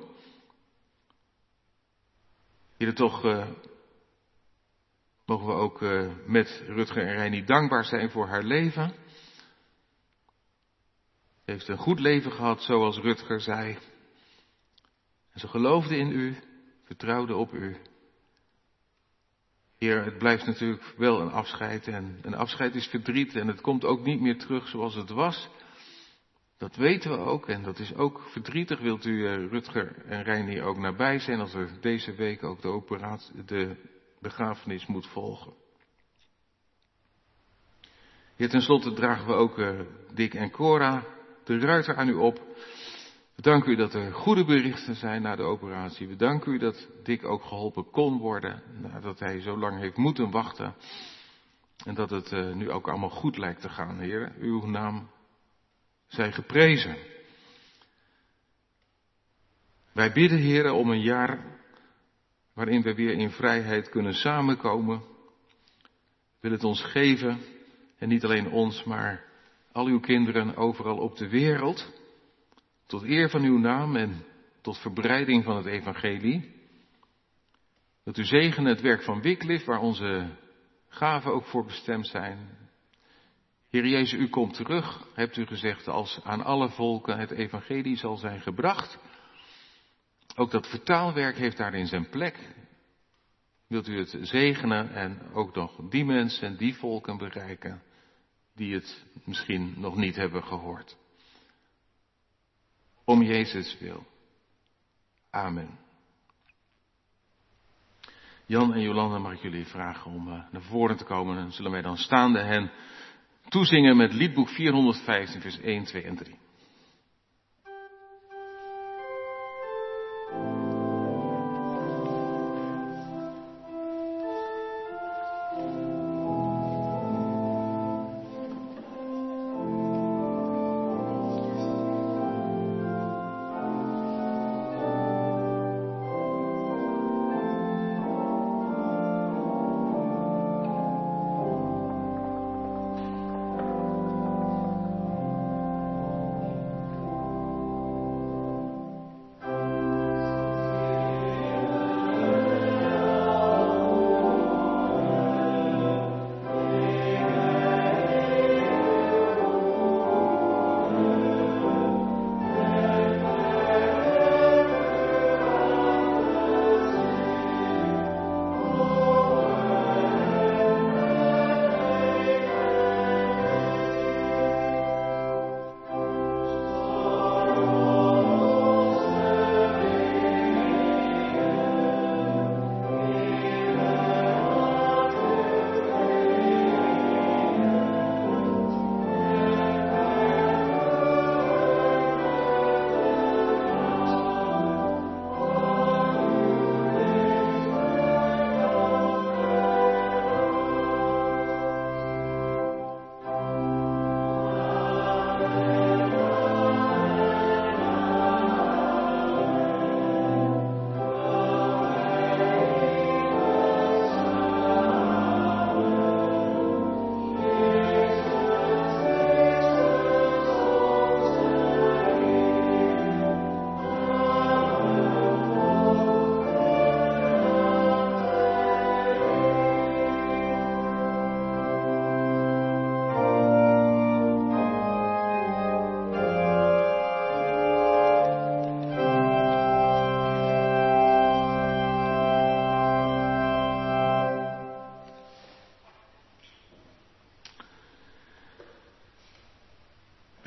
Heer, toch mogen we ook met Rutger en Reinie dankbaar zijn voor haar leven. Ze heeft een goed leven gehad, zoals Rutger zei. En ze geloofde in u, vertrouwde op u. Heer, het blijft natuurlijk wel een afscheid en een afscheid is verdriet en het komt ook niet meer terug zoals het was. Dat weten we ook en dat is ook verdrietig. Wilt u Rutger en Reinie ook nabij zijn als er deze week ook de begrafenis moet volgen. Heer, tenslotte dragen we ook Dick en Cora de Ruiter aan u op. We danken u dat er goede berichten zijn na de operatie. We danken u dat Dick ook geholpen kon worden nadat hij zo lang heeft moeten wachten. En dat het nu ook allemaal goed lijkt te gaan, Heer. Uw naam zij geprezen. Wij bidden, Heer, om een jaar waarin we weer in vrijheid kunnen samenkomen. Wil het ons geven, en niet alleen ons, maar al uw kinderen overal op de wereld, tot eer van uw naam en tot verbreiding van het evangelie. Dat u zegene het werk van Wycliffe, waar onze gaven ook voor bestemd zijn. Heer Jezus, u komt terug, hebt u gezegd, als aan alle volken het evangelie zal zijn gebracht. Ook dat vertaalwerk heeft daarin zijn plek. Wilt u het zegenen en ook nog die mensen en die volken bereiken die het misschien nog niet hebben gehoord. Om Jezus wil. Amen. Jan en Jolanda, mag ik jullie vragen om naar voren te komen en zullen wij dan staande hen toezingen met liedboek 415 vers 1, 2 en 3.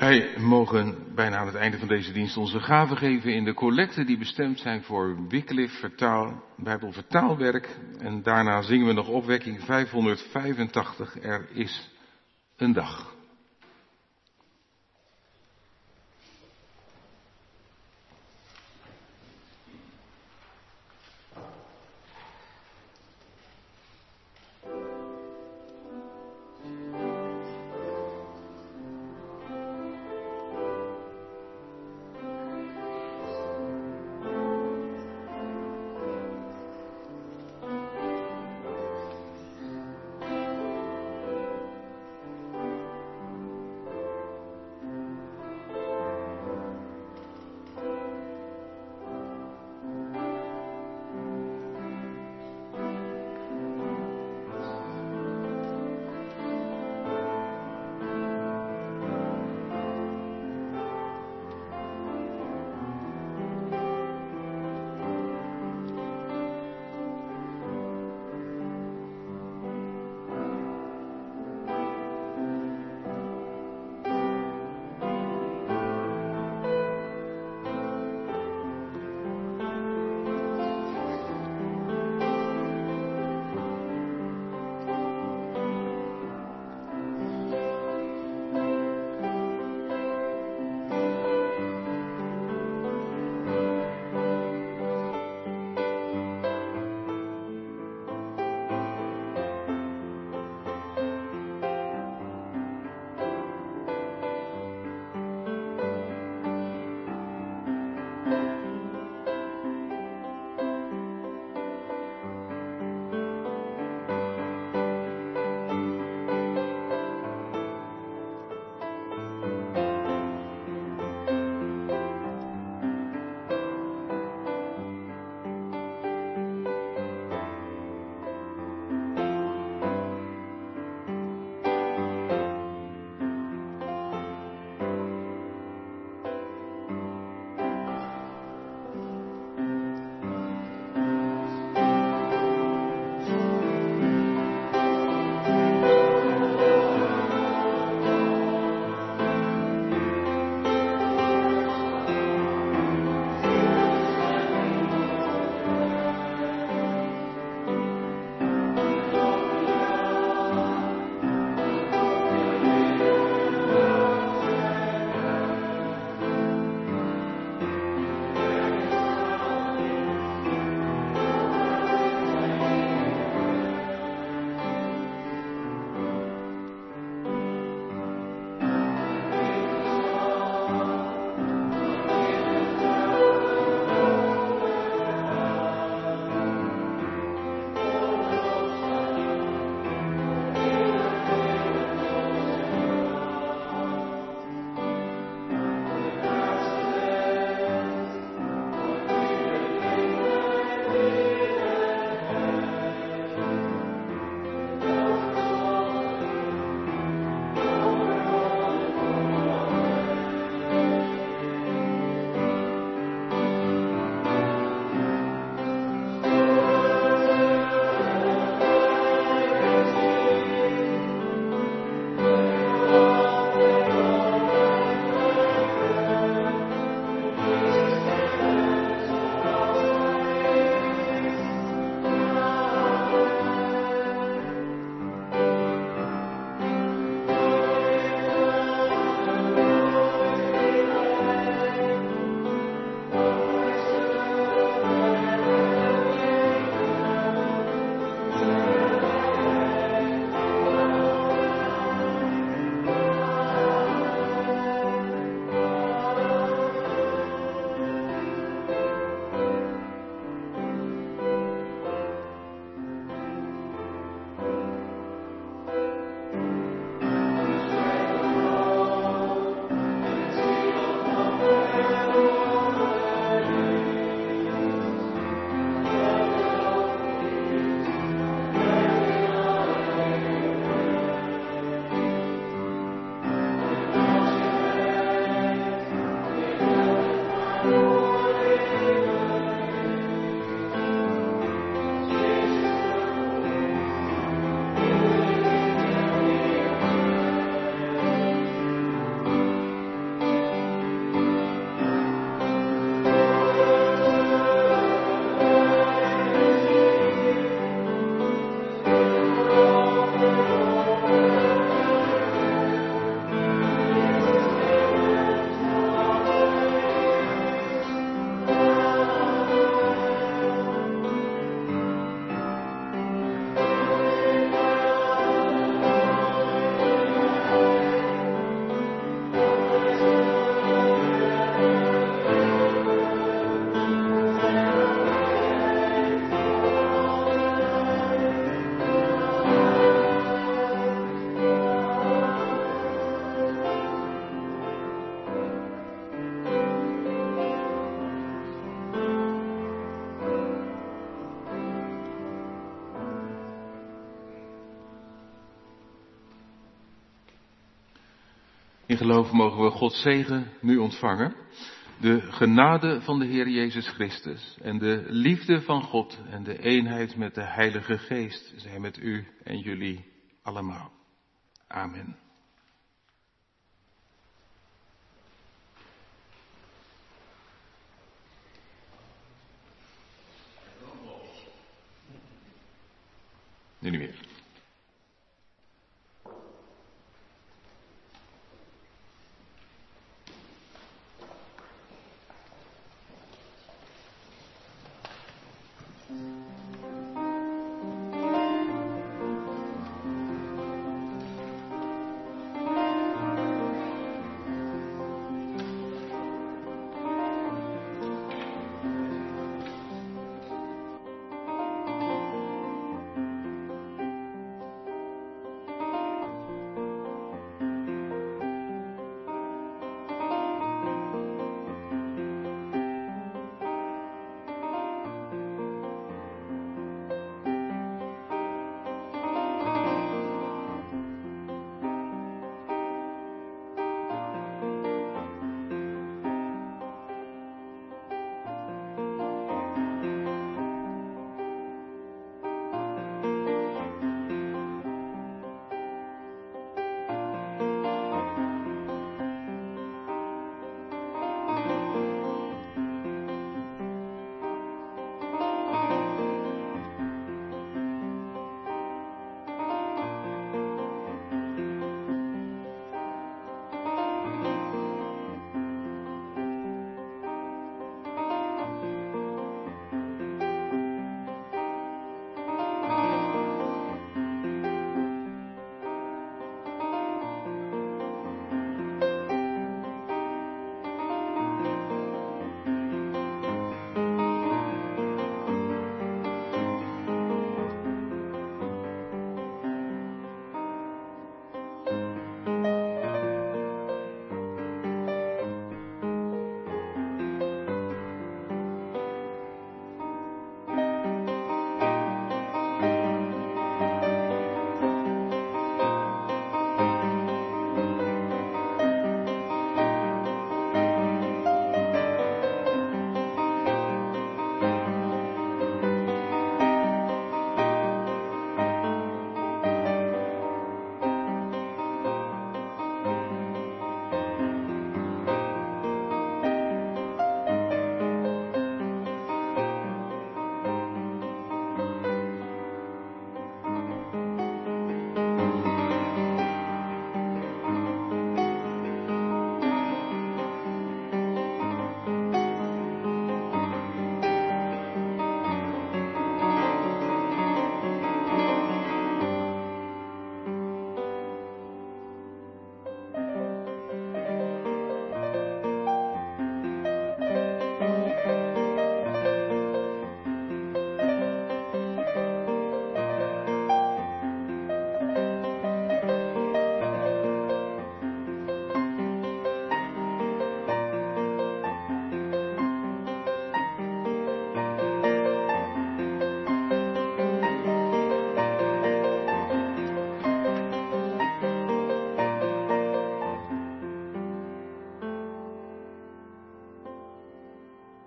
Wij mogen bijna aan het einde van deze dienst onze gaven geven in de collecten die bestemd zijn voor Wycliffe Bijbelvertaalwerk. En daarna zingen we nog opwekking 585, er is een dag. In geloof mogen we Gods zegen nu ontvangen. De genade van de Heer Jezus Christus en de liefde van God en de eenheid met de Heilige Geest zijn met u en jullie allemaal. Amen. Nu niet meer.